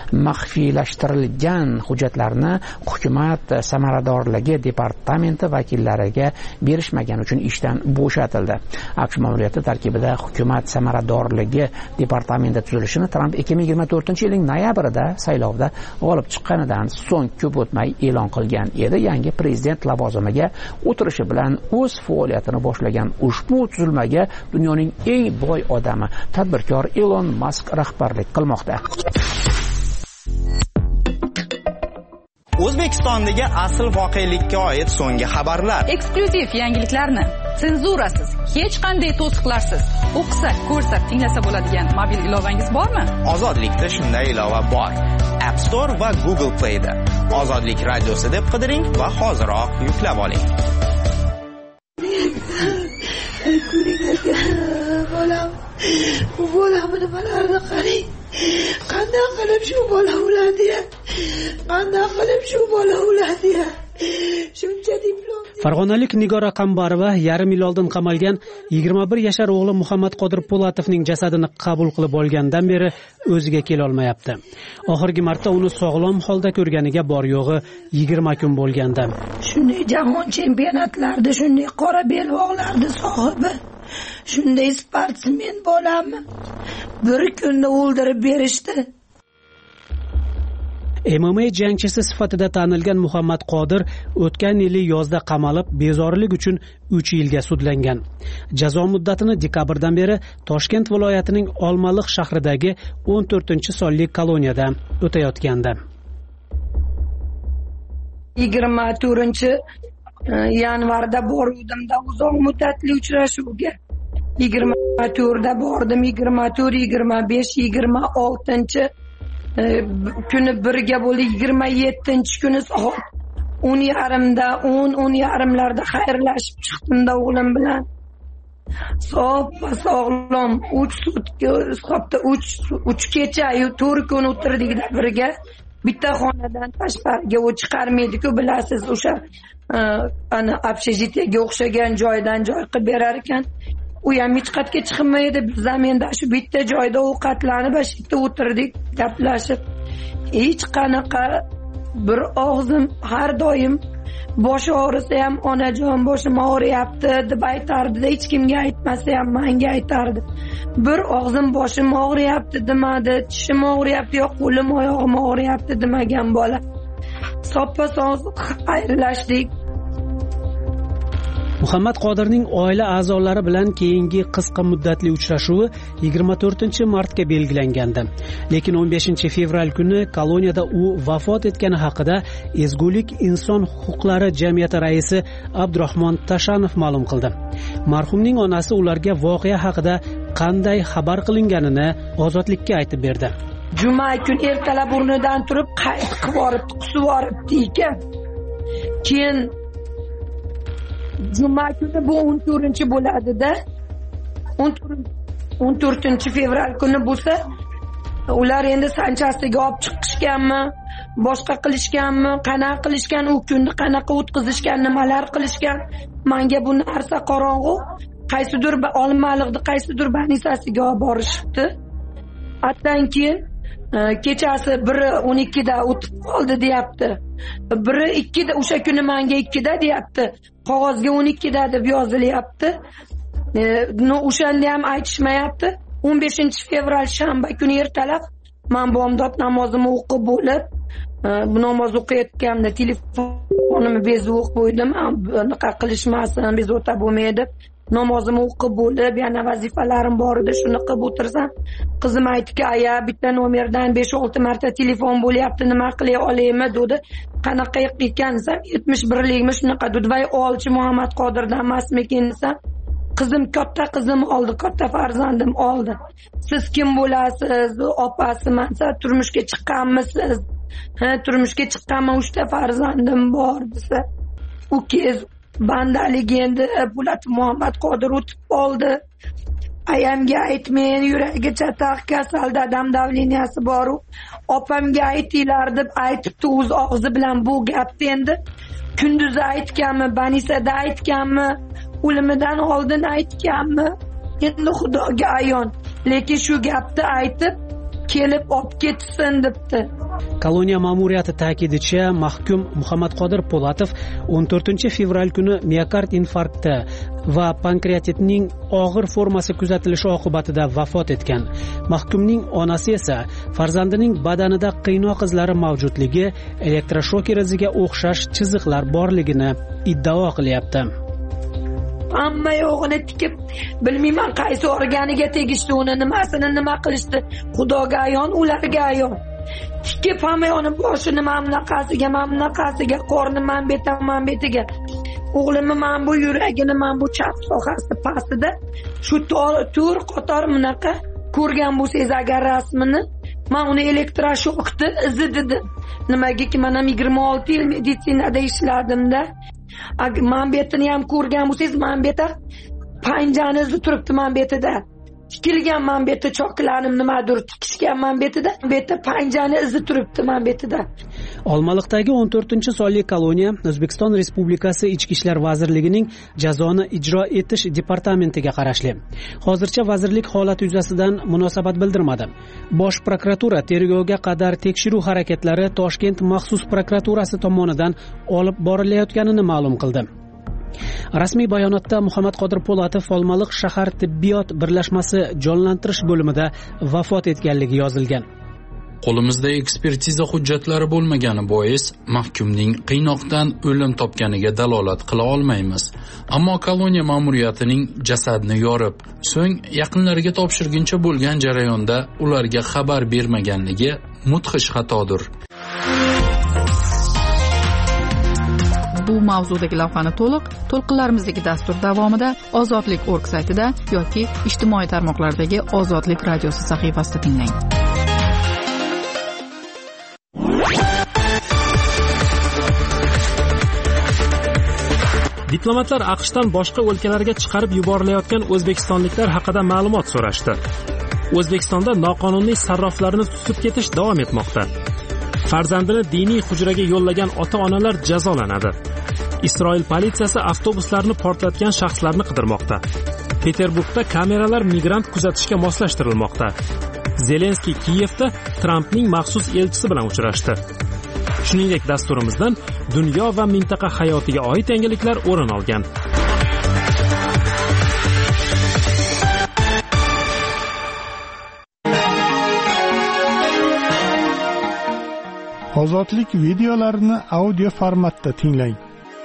Speaker 5: maxfiylashtirilgan hujjatlarni hukumat samaradorligi departamenti vakillariga berishmagani uchun ishdan bo'shatildi. AQSh ma'muriyati tarkibida hukumat samaradorligi departamenti tuzilishini Trump 2024-yilning noyabrida saylovda g'olib chiqqanidan so'ng ko'p o'tmay e'lon qilgan edi. Yangi prezident lavozimiga o'tirishi bilan o'z faoliyatini boshlagan ushbu tuzilmaga dunyoning eng boy odami tadbirkor Elon Musk rahbarlik qilmoqda.
Speaker 11: O'zbekistondagi asl voqelikka oid so'nggi xabarlar,
Speaker 12: eksklyuziv yangiliklarni senzurasiz, hech qanday to'siqlarsiz o'qisa, ko'rsa, tinglasa bo'ladigan mobil ilovangiz bormi?
Speaker 11: Ozodlikda shunday ilova bor. App Store va Google Play da Ozodlik radiosi deb qidiring va hoziroq yuklab oling.
Speaker 13: Bola Bu bolamni nimalarni qarang. Qanday qilib shu bola o'ladi? Qanday qilib shu bola o'ladi? Shuncha diplom.
Speaker 10: Farg'onalik Nigora Qambarova yarim yil oldin qamalgan 21 yashar o'g'li Muhammad Qodir Po'latovning jasadini qabul qilib olgandan beri o'ziga kela olmayapti. Oxirgi marta uni sog'lom holda ko'rganiga bor yo'g'i 20 kun bo'lganda.
Speaker 13: Shunday jahon chempionatlarida shunday qora belbog'larni sohibi, shunday sportsmen bo'lammi? Bir kunda o'ldirib berishdi.
Speaker 10: MMA jangchisi sifatida tanilgan Muhammad Qodir o'tgan yili yozda qamalib, bezorilik uchun 3 yilga sudlangan. Jazo muddatini dekabrdan beri Toshkent viloyatining Olmaliq shahridagi 14-sonli koloniyada o'tayotgandi.
Speaker 13: 24-yanvarda boruvdimda uzoq muddatli uchrashuvga. 24da bordim, 24, 25, 26 kuni birga bo'ldi. 27-kuni soat 10:30da 10:30larda xayrlashib chiqdimda o'g'lim bilan. Sog'lom 3 sutka, hisobda 3 kecha 4 kun o'tirdikda birga. Bitta xonadan tashqariga u chiqarmaydi-ku, bilasiz, o'sha ana общежитиеga o'xshagan joydan joy qilib berar ekan. U ham hech qayerga chiqmaydi. Biz ham endi shu bitta joyda ovqatlanib, shu yerda o'tirdik, gaplashib. Hech qanaqa bir og'zim har doim bosh og'risa ham onajon boshim og'riyapti deb aytardi. Hech kimga aytmasa ham menga aytardi. Bir og'zim boshim og'riyapti demadi, tishim og'riyapti, yo'q qo'lim oyog'im og'riyapti demagan bola. Soppa-sog'liq xayrlashdik.
Speaker 10: Muhammad Qodirning oila a'zolari bilan keyingi qisqa muddatli uchrashuvi 24-martga belgilangandi. Lekin 15-fevral kuni koloniyada u vafot etgani haqida Ezgulik inson huquqlari jamiyati raisi Abdurahmon Tashanov ma'lum qildi. Marhumning onasi ularga voqea haqida qanday xabar qilinganini Ozodlikka aytib berdi.
Speaker 13: Juma kun ertalab o'rnidan turib qayt qilib boribdi, qusib boribdi ekan. Keyin Juma kuni bu 14 bo'ladi-da. 14-fevral kuni bo'lsa, ular endi sanchasiga olib chiqishganmi, boshqa qilishganmi, qanaqa qilishgan, u kunni qanaqa o'tkazishgan, nimalar qilishgan, menga bu narsa qorong'u. Qaysidir Olmaliqda qaysidir banisasiga olib borishibdi. Atdan keyin kechasi biri 12da o'tib qoldi deyapti. Biri 2da, o'sha kuni menga 2da deyapti. Qog'ozga 12da deb yozilyapti. O'shanda ham aytishmayapti. 15-fevral shanba kuni ertalab men bomdod namozimni o'qib bo'lib, bu namoz o'qiyotganimda telefonimni bezib o'qib qo'ydim. Bunaqa qilishmasin, bezovta bo'lmaydi. Namozimni o'qib bo'lib, yana vazifalarim bor edi, shuni qilib o'tirsam, qizim aytdiki, "Aya, bitta nomerdan 5-6 marta telefon bo'lyapti, nima qilay olaymi?" dedi. "Qanaqa ekan desam, 71likmi shunaqa dedi. Voy, olchi Muhammad Qodirdan emasmikin desam, qizim katta qizim oldi, katta farzandim oldi. Siz kim bo'lasiz? Opasiman. Siz turmushga chiqqanmisiz? Ha, turmushga chiqqanman, 3 ta farzandim bor desa. U kez bandaligi endi Po'lat Muhammad Qodir o'tib qoldi. Ayamga aytmang, yuragi chataq, kasal, dadam davleniyasi bor. Opamga aytinglar deb aytibdi o'z og'zi bilan bu gapni endi. Kunduz aytganmi, banisada aytganmi, o'limidan oldin aytganmi? Endi Xudoga ayon. Lekin shu gapni aytib kelib olib ketsin debdi.
Speaker 10: Koloniya ma'muriyati ta'kidicha, mahkum Muhammad Qodir Po'latov 14-fevral kuni miokard infarkti va pankreatitning og'ir formasi kuzatilishi oqibatida vafot etgan. Mahkumning onasi esa farzandining badanida qiynoq izlari mavjudligi, elektroshoker iziga o'xshash chiziqlar borligini iddao qilyapti.
Speaker 13: Hamma yo'g'ini tikib, bilmayman qaysi organiga tegishdi, uni nimasini nima qilishdi. Xudoga ayon, ularga ayon. Tikib hamma yoni boshini mamnaqasiga, qorni manbetiga. O'g'limni men bu yuragini, men bu chap sohasi pastida shu tur qator bunaqa ko'rgan bo'lsangiz agar rasmini, men uni elektroshokni izi dedim. Nimagaki men ham 26 yil meditsinada ishladimda. Man betini ham ko'rgan bo'lsangiz, man beta panjani izi turibdi man betida. tikilganman bu yerda choklarim nimadir tikishganman bu yerda panjani izi turibdi mana bu yerda.
Speaker 10: Olmaliqdagi 14-sonli koloniya O'zbekiston Respublikasi Ichki ishlar vazirligining jazoni ijro etish departamentiga qarashli. Hozircha vazirlik holat yuzasidan munosabat bildirmadi. Bosh prokuratura tergovga qadar tekshiruv harakatlari Toshkent maxsus prokuraturasi tomonidan olib borilayotganini ma'lum qildi. Rasmiy bayonotda Muhammad Qodir Po'latov Olmaliq shahar tibbiyot birlashmasi jonlantirish bo'limida vafot etganligi yozilgan.
Speaker 14: Qo'limizda ekspertiza hujjatlari bo'lmagani bois mahkumning qiynoqdan o'lim topganiga dalolat qila olmaymiz. Ammo koloniya ma'muriyatining jasadni yorib, so'ng yaqinlariga topshirguncha bo'lgan jarayonda ularga xabar bermaganligi mudhish xatodir.
Speaker 12: Bu mavzudagi lavhani to'lqinlarimizdagi dastur davomida Ozodlik.org saytida yoki ijtimoiy tarmoqlardagi Ozodlik radiosi sahifasida tinglang.
Speaker 1: Diplomatlar AQShdan boshqa o'lkalarga chiqarib yuborilayotgan o'zbekistonliklar haqida ma'lumot so'rashdi. O'zbekistonda noqonuniy sarroflarni tutib ketish davom etmoqda. Farzandini diniy hujraga yo'llagan ota-onalar jazolanadi. Isroil politsiyasi avtobuslarni portlatgan shaxslarni qidirmoqda. Peterburgda kameralar migrant kuzatishga moslashtirilmoqda. Zelenskiy Kiyevda Trampning maxsus elchisi bilan uchrashdi. Shuningdek, dasturimizdan dunyo va mintaqa hayotiga oid yangiliklar o'rin olgan.
Speaker 3: Ozodlik videolarini audio formatda tinglang.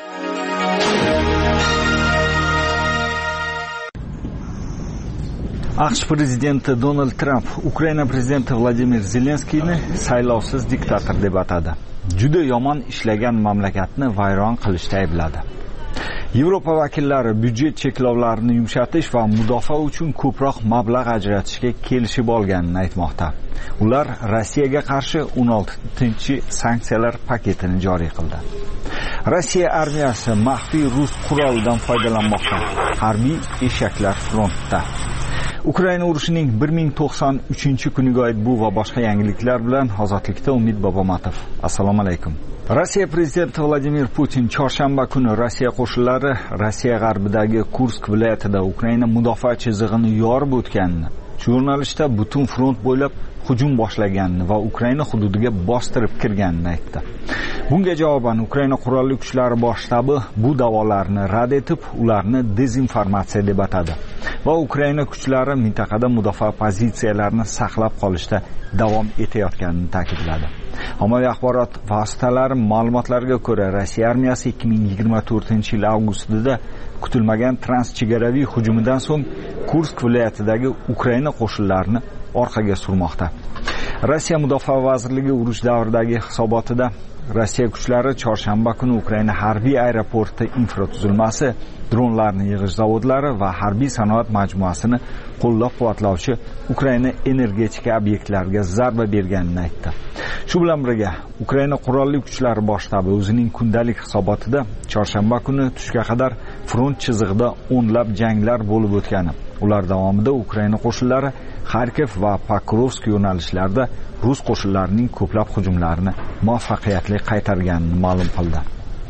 Speaker 15: AQSh prezidenti Donald Tramp Ukraina prezidenti Vladimir Zelenskiyni saylovsiz diktator deb atadi. Juda yomon ishlagan mamlakatni vayron qilishda aybladi. Yevropa vakillari byudjet cheklovlarini yumshatish va mudofaa uchun ko'proq mablag' ajratishga kelishib olganini aytmoqda. Ular Rossiyaga qarshi 16-sanksiyalar paketini joriy qildi. Rossiya armiyasi maxfiy rus qurolidan foydalanmoqda. Harbiy eshaklar frontda. Ukraina urushining 1093-kuniga oid bu va boshqa yangiliklar bilan Ozodlikda Umid Bobomatov. Assalomu alaykum. Rossiya prezidenti Vladimir Putin chorshanba kuni Rossiya qo'shinlari Rossiya g'arbidagi Kursk viloyatida Ukraina mudofaa chizig'ini yorib o'tganini, shu yo'nalishda butun front bo'ylab hujum boshlaganini va Ukraina hududiga bostirib kirganini aytdi. Bunga javoban Ukraina qurolli kuchlari bosh shtabi bu da'volarni rad etib, ularni dezinformatsiya deb atadi va Ukraina kuchlari mintaqada mudofaa pozitsiyalarini saqlab qolishda davom etayotganini ta'kidladi. Ommaviy axborot vositalari ma'lumotlariga ko'ra, Rossiya armiyasi 2024-yil avgustida kutilmagan transchegaraviy hujumidan so'ng Kursk viloyatidagi Ukraina qo'shinlarini orqaga surmoqda. Rossiya Mudofaa vazirligi urush davridagi hisobotida Rossiya kuchlari chorshanba kuni Ukraina harbiy aeroporti infratuzilmasi, dronlarni yig'ish zavodlari va harbiy sanoat majmuasini qo'llab-quvvatlovchi Ukraina energetika obyektlariga zarba berganini aytdi. Shu bilan birga Ukraina qurolli kuchlari bosh shtabi o'zining kundalik hisobotida chorshanba kuni tushga qadar front chizig'ida o'nlab janglar bo'lib o'tgani, ular davomida Ukraina qo'shinlari Kharkiv va Pokrovsk yo'nalishlarida rus qo'shinlarining ko'plab hujumlarini muvaffaqiyatli qaytarganini ma'lum qildi.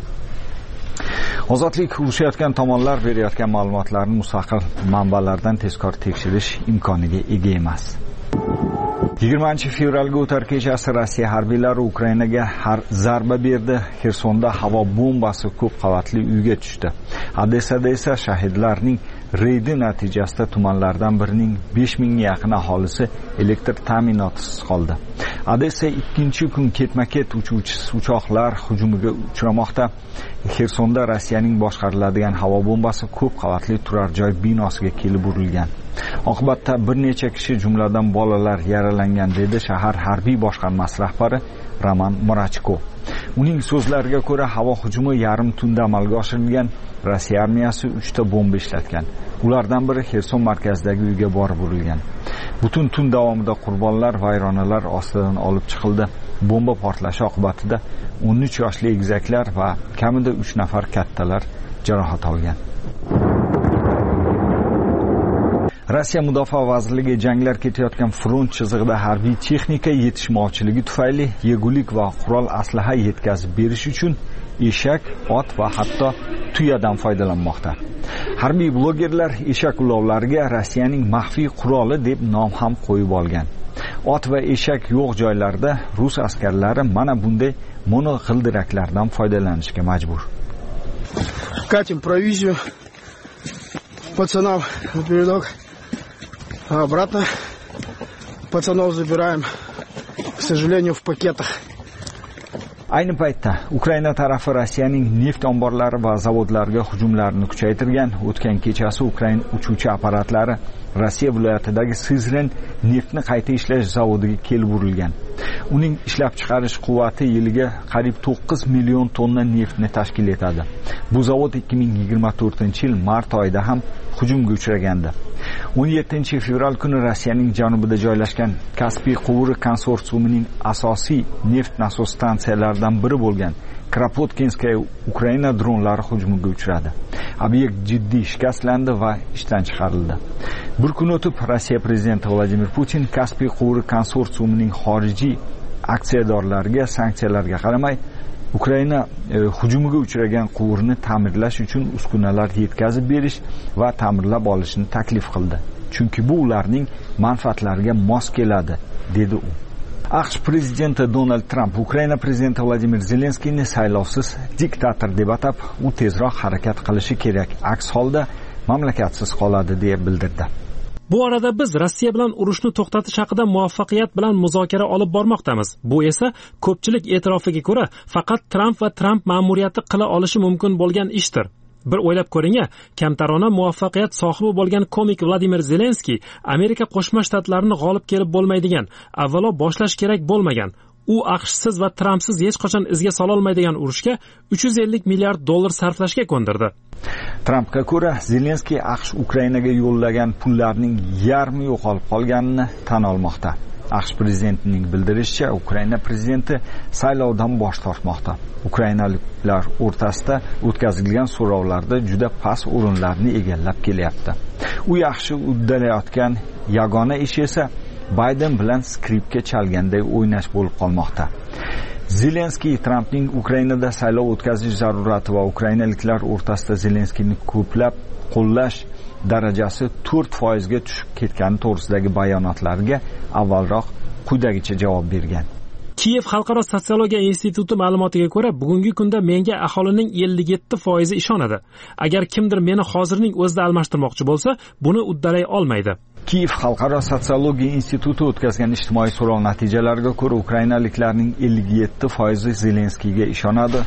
Speaker 15: Ozodlik urushayotgan tomonlar berayotgan ma'lumotlarni mustaqil manbalardan tezkor tekshirish imkoniga ega emas. 20-fevralga o'tar kechasi Rossiya harbiylari Ukrainaga zarba berdi. Xersonda havo bombasi ko'p qavatli uyga tushdi. Odessada esa shahidlarning reydi natijasida tumanlardan birining 5000 ga yaqin aholisi elektr ta'minotisiz qoldi. Odessa ikkinchi kun ketma-ket uchoqlar hujumiga uchramoqda. Xersonda Rossiyaning boshqariladigan havo bombasi ko'p qavatli turar joy binosiga kelib urilgan. Oqibatda bir necha kishi, jumladan bolalar yaralangan, dedi shahar harbiy boshqarmasi rahbari Roman Murachko. Uning so'zlariga ko'ra, havo hujumi yarim tunda amalga oshirilgan. Rossiya armiyasi 3 ta bomba ishlatgan. Ulardan biri Xerson markazidagi uyga borib urilgan. Butun tun davomida qurbonlar vayronalar ostidan olib chiqildi. Bomba portlashi oqibatida 13 yoshli egizaklar va kamida 3 nafar kattalar jarohat olgan. Rossiya Mudofaa vazirligi janglar ketayotgan front chizig'ida harbiy texnika yetishmovchiligi tufayli yegulik va qurol aslaha yetkazib berish uchun eshak, ot va hatto tuyadan foydalanmoqda. Harbiy blogerlar eshak ulovlariga Rossiyaning maxfiy quroli deb nom ham qo'yib olgan. Ot va eshak yo'q joylarda rus askarlari mana bunday mono g'ildiraklardan foydalanishga majbur.
Speaker 16: Катим провизию пацанам на передок, а обратно пацанов забираем, к сожалению, в пакетах.
Speaker 15: Ayni paytda Ukraina tarafi Rossiyaning neft omborlari va zavodlariga hujumlarni kuchaytirgan. O'tgan kechasi Ukraina uchuvchi apparatlari Rossiya viloyatidagi Sizren neftni qayta ishlash zavodiga kelib urilgan. Uning ishlab chiqarish quvvati yiliga qariyb 9 million tonna neftni tashkil etadi. Bu zavod 2024-yil mart oyida ham hujumga uchragandi. 17-fevral kuni Rossiyaning janubida joylashgan Kaspiy quvuri konsorsiumining asosiy neft nasos stansiyalaridan biri bo'lgan Kropotkinskaya Ukraina dronlari hujumiga uchradi. Obyekt jiddiy shikastlandi va ishdan chiqarildi. Bir kun o'tib Rossiya prezidenti Vladimir Putin Kaspiy quvuri konsorsiumining xorijiy aksiyadorlariga sanksiyalarga qaramay Ukraina hujumiga uchragan quvurni ta'mirlash uchun uskunalar yetkazib berish va ta'mirlab olishni taklif qildi. Chunki bu ularning manfaatlariga mos keladi, dedi u. AQSh prezidenti Donald Trump Ukraina prezidenti Vladimir Zelenskiyni saylovsiz diktator deb atab, u tezroq harakat qilishi kerak. Aks holda mamlakatsiz qoladi deb bildirdi.
Speaker 1: Bu orada biz Rossiya bilan urushni to'xtatish haqida muvaffaqiyat bilan muzokara olib bormoqdamiz. Bu esa ko'pchilik e'tirofiga ko'ra faqat Trump va Trump ma'muriyati qila olishi mumkin bo'lgan ishdir. Bir o'ylab ko'ring-a, kamtarona muvaffaqiyat sohibi bo'lgan komik Vladimir Zelenskiy Amerika Qo'shma Shtatlarini g'olib kelib bo'lmaydigan, avvalo boshlash kerak bo'lmagan, u AQShsiz va Trumpsiz hech qachon izga sola olmaydigan urushga 350 milliard dollar sarflashga ko'ndirdi.
Speaker 15: Trumpga ko'ra, Zelenskiy AQSh Ukrainaga yo'llagan pullarning yarmi yo'qolib qolganini tan olmoqda. AQSh prezidentining bildirishicha, Ukraina prezidenti saylovdan bosh tortmoqda. Ukrainaliklar o'rtasida o'tkazilgan so'rovlarda juda past o'rinlarni egallab kelyapti. U yaxshi uddalayotgan yagona ish esa Bayden bilan skripka chalganday o'ynash bo'lib qolmoqda. Zelenskiy Trumpning Ukrainada saylov o'tkazish zarurati va ukrainaliklar o'rtasida Zelenskiyni ko'plab qo'llash darajasi 4% ga tushib ketgani to'g'risidagi bayonotlariga avvalroq quyidagicha javob bergan.
Speaker 1: Kiyev xalqaro sotsiologiya instituti ma'lumotiga ko'ra, bugungi kunda menga aholining 57% ishonadi. Agar kimdir meni hozirning o'zida almashtirmoqchi bo'lsa, buni uddalay olmaydi.
Speaker 15: Kiyev xalqaro sotsiologiya instituti o'tkazgan ijtimoiy so'rov natijalariga ko'ra, ukrainaliklarning 57% Zelenskiyga ishonadi,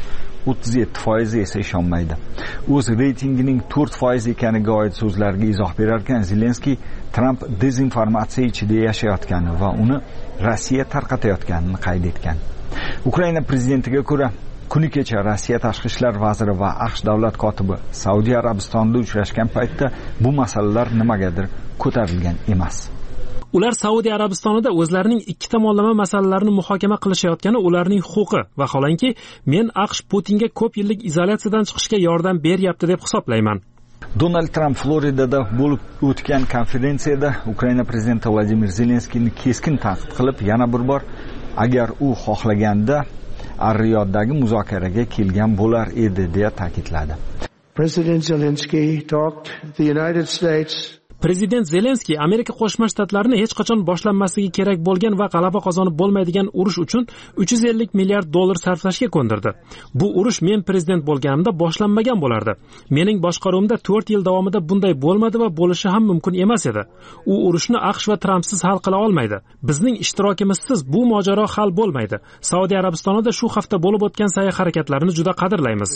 Speaker 15: 37% esa ishonmaydi. O'z reytingining 4% ekaniga oid so'zlarga izoh berarkan, Zelenskiy Trump dezinformatsiya ichida yashayotgani va uni Rossiya tarqatayotganini qayd etgan. Ukraina prezidentiga ko'ra, kuni kecha Rossiya tashqi ishlar vaziri va AQSh davlat kotibi Saudiya Arabistonida uchrashgan paytda bu masalalar nimagadir ko'tarilgan emas.
Speaker 1: Ular Saudiya Arabistonida o'zlarining ikki tomonlama masalalarini muhokama qilishayotgani ularning huquqi va xolanki, men AQSh Putinga ko'p yillik izolyatsiyadan chiqishga yordam beryapti deb hisoblayman.
Speaker 15: Donald Trump Floridada bo'lib o'tgan konferensiyada Ukraina prezidenti Vladimir Zelenskiyni keskin tanqid qilib, yana bir bor agar u xohlaganda Ar-Riyoddagi muzokaraga kelgan bo'lar edi deya ta'kidladi.
Speaker 16: President Zelensky talked the United States
Speaker 1: Prezident Zelenskiy Amerika Qo'shma Shtatlarini hech qachon boshlanmasligi kerak bo'lgan va g'alaba qozonib bo'lmaydigan urush uchun 350 milliard dollar sarflashga ko'ndirdi. Bu urush men prezident bo'lganimda boshlanmagan bo'lardi. Mening boshqaruvimda 4 yil davomida bunday bo'lmadi va bo'lishi ham mumkin emas edi. U urushni AQSh va Trumpsiz hal qila olmaydi. Bizning ishtirokimizsiz bu mojaro hal bo'lmaydi. Saudiya Arabistonida shu hafta bo'lib o'tgan sa'y harakatlarini juda qadrlaymiz.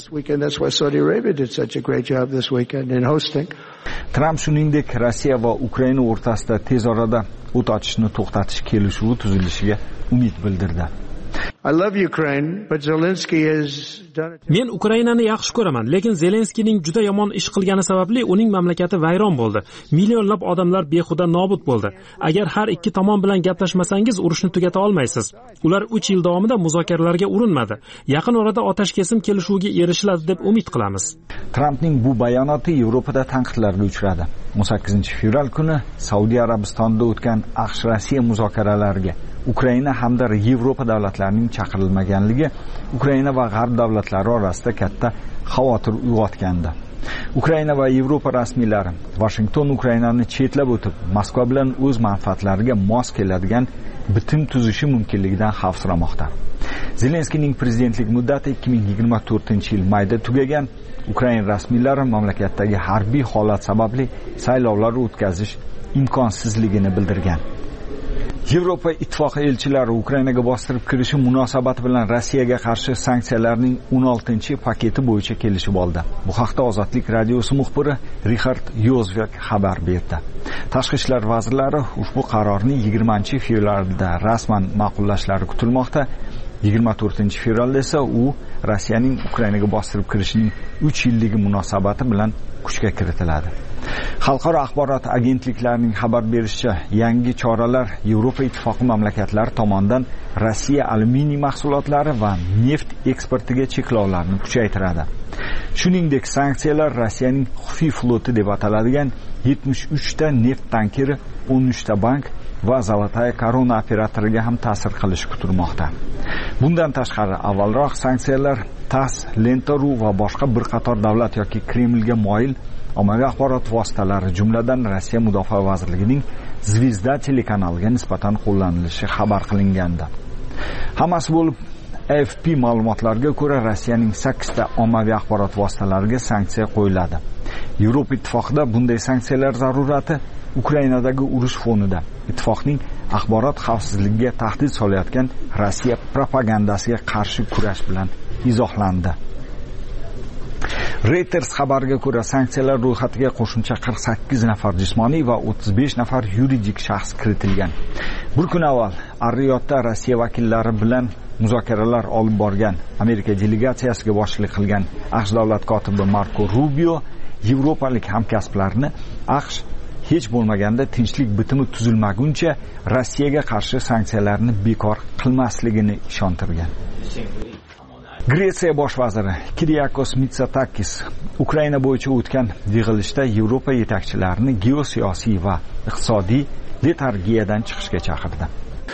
Speaker 15: Trump shuningdek Rossiya va Ukraina o'rtasida tez orada o't ochishni to'xtatish kelishuvi tuzilishiga umid bildirdi.
Speaker 1: Men Ukrainani yaxshi ko'raman, lekin Zelenskiyning juda yomon ish qilgani sababli uning mamlakati vayron bo'ldi. Millionlab odamlar behuda nobud bo'ldi. Agar har ikki tomon bilan gaplashmasangiz, urushni tugata olmaysiz. Ular 3 yil davomida muzokaralarga urinmadi. Yaqin orada otashkesim kelishuviga erishiladi deb umid qilamiz.
Speaker 15: Trampning bu bayonoti Yevropada tanqidlarga uchradi. 18-fevral kuni Saudiya Arabistonida o'tgan AQSh-Rossiya muzokaralariga Ukraina hamda Yevropa davlatlarining chaqirilmaganligi Ukraina va G'arb davlatlari orasida katta xavotir uyg'otgandi. Ukraina va Yevropa rasmiylari Washington Ukrainani chetlab o'tib, Moskva bilan o'z manfaatlariga mos keladigan bitim tuzishi mumkinligidan xavfsiramoqda. Zelenskiyning prezidentlik muddati 2024-yil mayda tugagan. Ukraina rasmiylari mamlakatdagi harbiy holat sababli saylovlar o'tkazish imkonsizligini bildirgan. Yevropa ittifoqi elchilari Ukrainaga bostirib kirishi munosabati bilan Rossiyaga qarshi sanksiyalarning 16-paketi bo'yicha kelishib oldi. Bu haqda Ozodlik radiosi muxbiri Richard Yozvek xabar berdi. Tashqi ishlar vazirlari ushbu qarorni 20-fevralda rasman ma'qullashlari kutilmoqda. 24-fevralda esa u Rossiyaning Ukrainaga bostirib kirishining 3 yilligi munosabati bilan kuchga kiritiladi. Xalqaro axborot agentliklarining xabar berishicha, yangi choralar Yevropa ittifoqi mamlakatlari tomonidan Rossiya alyuminiy mahsulotlari va neft eksportiga cheklovlarni kuchaytiradi. Shuningdek, sanksiyalar Rossiyaning xufiy floti deb ataladigan 73 ta neft tankeri, 13 ta bank va Zolotaya Korona operatoriga ham ta'sir qilishi kutilmoqda. Bundan tashqari, avvalroq sanksiyalar TASS, Lenta.ru va boshqa bir qator davlat yoki Kremlga moyil ommaviy axborot vositalari, jumladan Rossiya Mudofaa vazirligining Zvezda telekanaliga nisbatan qo'llanilishi xabar qilingandi. Hammasi bo'lib, AFP ma'lumotlariga ko'ra, Rossiyaning 8 ta ommaviy axborot vositalariga sanksiya qo'yiladi. Yevropa ittifoqida bunday sanksiyalar zarurati Ukrainadagi urush fonida ittifoqning axborot xavfsizligiga tahdid solayotgan Rossiya propagandasiga qarshi kurash bilan izohlandi. Reuters xabariga ko'ra, sanksiyalar ro'yxatiga qo'shimcha 48 nafar jismoniy va 35 nafar yuridik shaxs kiritilgan. Bir kun avval Ar-Riyodda Rossiya vakillari bilan muzokaralar olib borgan Amerika delegatsiyasiga boshchilik qilgan AQSh davlat kotibi Marko Rubio yevropalik hamkasblarini AQSh hech bo'lmaganda tinchlik bitimi tuzilmaguncha Rossiyaga qarshi sanksiyalarni bekor qilmasligini ishontirgan. Gretsiya bosh vaziri Kyriakos Mitsotakis Ukraina bo'yicha o'tgan yig'ilishda Yevropa yetakchilarini geosiyosiy va iqtisodiy letargiyadan chiqishga chaqirdi.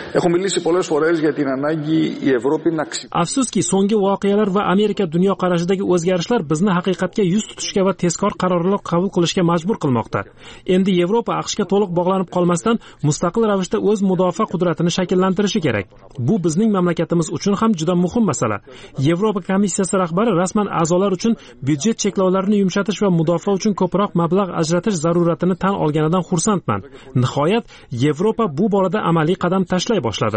Speaker 1: Afsuski, so'nggi voqealar va Amerika dunyoqarashidagi o'zgarishlar bizni haqiqatga yuz tutishga va tezkor qarorlar qabul qilishga majbur qilmoqda. Endi Yevropa AQShga to'liq bog'lanib qolmasdan mustaqil ravishda o'z mudofaa qudratini shakllantirishi kerak. Bu bizning mamlakatimiz uchun ham juda muhim masala. Yevropa komissiyasi rahbari rasman a'zolar uchun byudjet cheklovlarini yumshatish va mudofaa uchun ko'proq mablag' ajratish zaruratini tan olganidan xursandman. Nihoyat Yevropa bu borada amaliy qadam tashlay boshladi.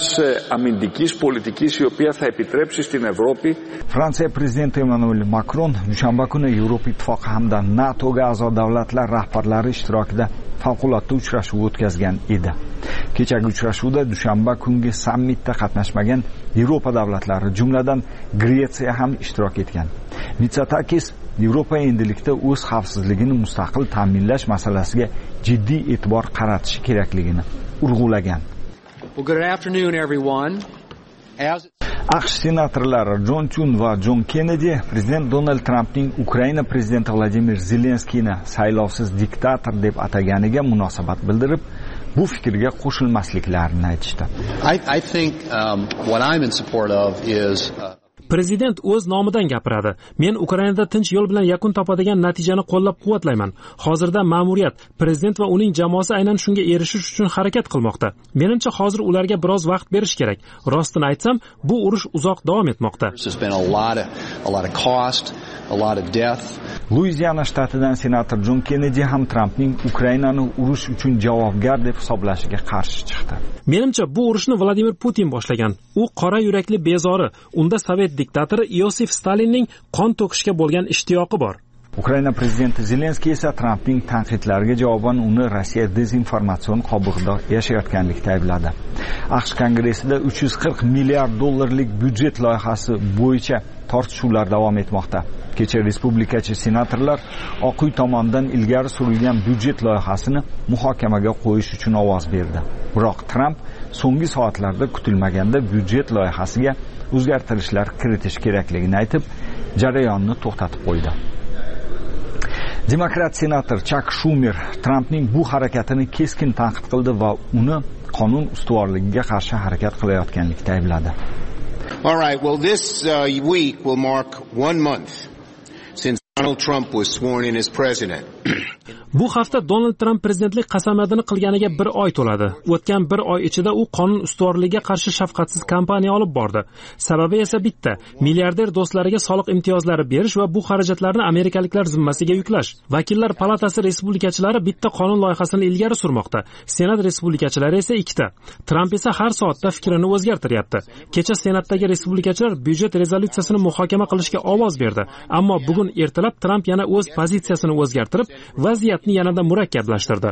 Speaker 15: Fransiya prezidenti Emmanuel Macron dushanba kuni Yevropa ittifoqi hamda NATOga a'zo davlatlar rahbarlari ishtirokida favqulodda uchrashuv o'tkazgan edi. Kechagi uchrashuvda dushanba kungi sammitda qatnashmagan Yevropa davlatlari, jumladan Gretsiya ham ishtirok etgan. Mitsotakis Yevropa endilikda o'z xavfsizligini mustaqil ta'minlash masalasiga jiddiy e'tibor qaratishi kerakligini urg'ulagan.
Speaker 17: Well, good afternoon, everyone.
Speaker 15: AQSh senatorlari Jon Chun va Jon Kennedy prezident Donald Trampning Ukraina prezidenti Vladimir Zelenskiyni saylovsiz diktator deb ataganiga munosabat bildirib, bu fikrga qo'shilmasliklarini aytishdi.
Speaker 17: I think what I'm in support of is
Speaker 1: Prezident o'z nomidan gapiradi. Men Ukrainada tinch yo'l bilan yakun topadigan natijani qo'llab-quvvatlayman. Hozirda ma'muriyat, prezident va uning jamoasi aynan shunga erishish uchun harakat qilmoqda. Menimcha hozir ularga biroz vaqt berish kerak. Rostini aytsam, bu urush uzoq davom etmoqda.
Speaker 15: Luiziana shtatidan senator Jon Kennedy ham Trampning Ukrainani urush uchun javobgar deb hisoblashiga qarshi chiqdi.
Speaker 1: Menimcha bu urushni Vladimir Putin boshlagan. U qora yurakli bezori. Unda Sovet diktatori Iosif Stalinning qon to'kishga bo'lgan ishtiyoqi bor.
Speaker 15: Ukraina prezidenti Zelenskiy esa Trampning tanqidlariga javoban uni Rossiya dezinformatsion qobig'ida yashayotganlikda aybladi. AQSh kongressida 340 milliard dollarlik byudjet loyihasi bo'yicha tortishuvlar davom etmoqda. Kecha respublikachi senatorlar Oq uy tomonidan ilgari surilgan byudjet loyihasini muhokamaga qo'yish uchun ovoz berdi. Biroq Tramp so'nggi soatlarda kutilmaganda byudjet loyihasiga o'zgartirishlar kiritish kerakligini aytib, jarayonni to'xtatib qo'ydi. Demokrat senator Chak Schumer Trampning bu harakatini keskin tanqid qildi va uni qonun ustuvorligiga qarshi harakat qilayotganlikda aybladi.
Speaker 18: All right, well this week will mark 1 month since Donald Trump was sworn in as president.
Speaker 1: Bu hafta Donald Trump prezidentlik qasamyodini qilganiga 1 oy to'ladi. O'tgan 1 oy ichida u qonun ustuvorligiga qarshi shafqatsiz kampaniya olib bordi. Sababi esa bitta: milliarder do'stlariga soliq imtiyozlari berish va bu xarajatlarni amerikaliklar zimmasiga yuklash. Vakillar palatasi respublikachilari bitta qonun loyihasini ilgari surmoqda. Senat respublikachilari esa ikkita. Trump esa har soatda fikrini o'zgartiryapti. Kecha senatdagi respublikachilar byudjet rezolyutsiyasini muhokama qilishga ovoz berdi, ammo bugun ertalab Trump yana o'z pozitsiyasini o'zgartirib, vaziyatni yanada murakkablashtirdi.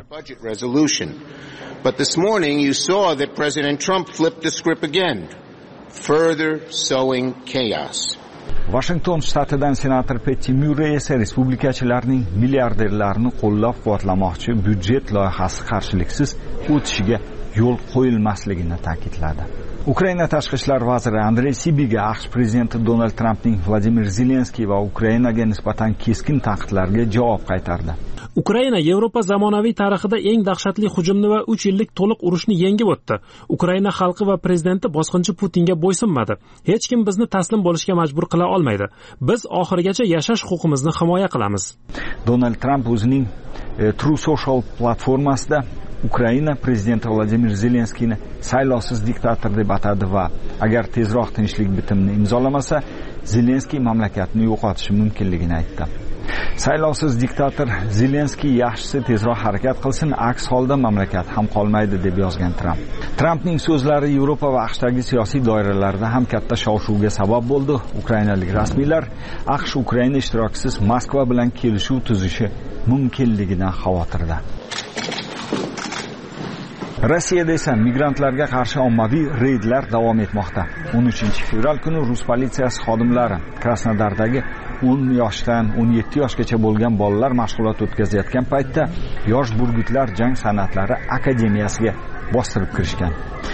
Speaker 18: But this morning you saw that President Trump flipped the script again, further sowing chaos.
Speaker 15: Washington shtatidan senator Patty Murray esa respublikachilarning milliarderlarni qo'llab-quvvatlamoqchi byudjet loyihasi qarshiliksiz o'tishiga yo'l qo'yilmasligini ta'kidladi. Ukraina tashqi ishlar vaziri Andrey Sibiga AQSh prezidenti Donald Trampning Vladimir Zelenskiy va Ukrainaga nisbatan keskin tanqidlarga javob qaytardi.
Speaker 1: Ukraina Yevropa zamonaviy tarixida eng dahshatli hujumni va 3 yillik to'liq urushni yengib o'tdi. Ukraina xalqi va prezidenti bosqinchi Putinga bo'ysunmadi. Hech kim bizni taslim bo'lishga majbur qila olmaydi. Biz oxirigacha yashash huquqimizni himoya qilamiz.
Speaker 15: Donald Trump o'zining True Social platformasida Ukraina prezidenti Vladimir Zelenskiyni saylovsiz diktator deb atadi va agar tezroq tinchlik bitimini imzolamasa, Zelenskiy mamlakatni yo'qotishi mumkinligini aytdi. Saylovsiz diktator Zelenskiy yaxshisi tezroq harakat qilsin, aks holda mamlakat ham qolmaydi deb yozgan Trump. Trampning so'zlari Yevropa va AQShdagi siyosiy doiralarda ham katta shov-shuvga sabab bo'ldi. Ukrainalik rasmiylar AQSh Ukraina ishtirokisiz Moskva bilan kelishuv tuzishi mumkinligidan xavotirda. Rossiyada esa migrantlarga qarshi ommaviy reydlar davom etmoqda. 13-fevral kuni Rus politsiyasi xodimlari Krasnodardagi 10 yoshdan 17 yoshgacha bo'lgan bolalar mashg'ulot o'tkazayotgan paytda yosh burgutlar jang san'atlari akademiyasiga bostirib kirishgan.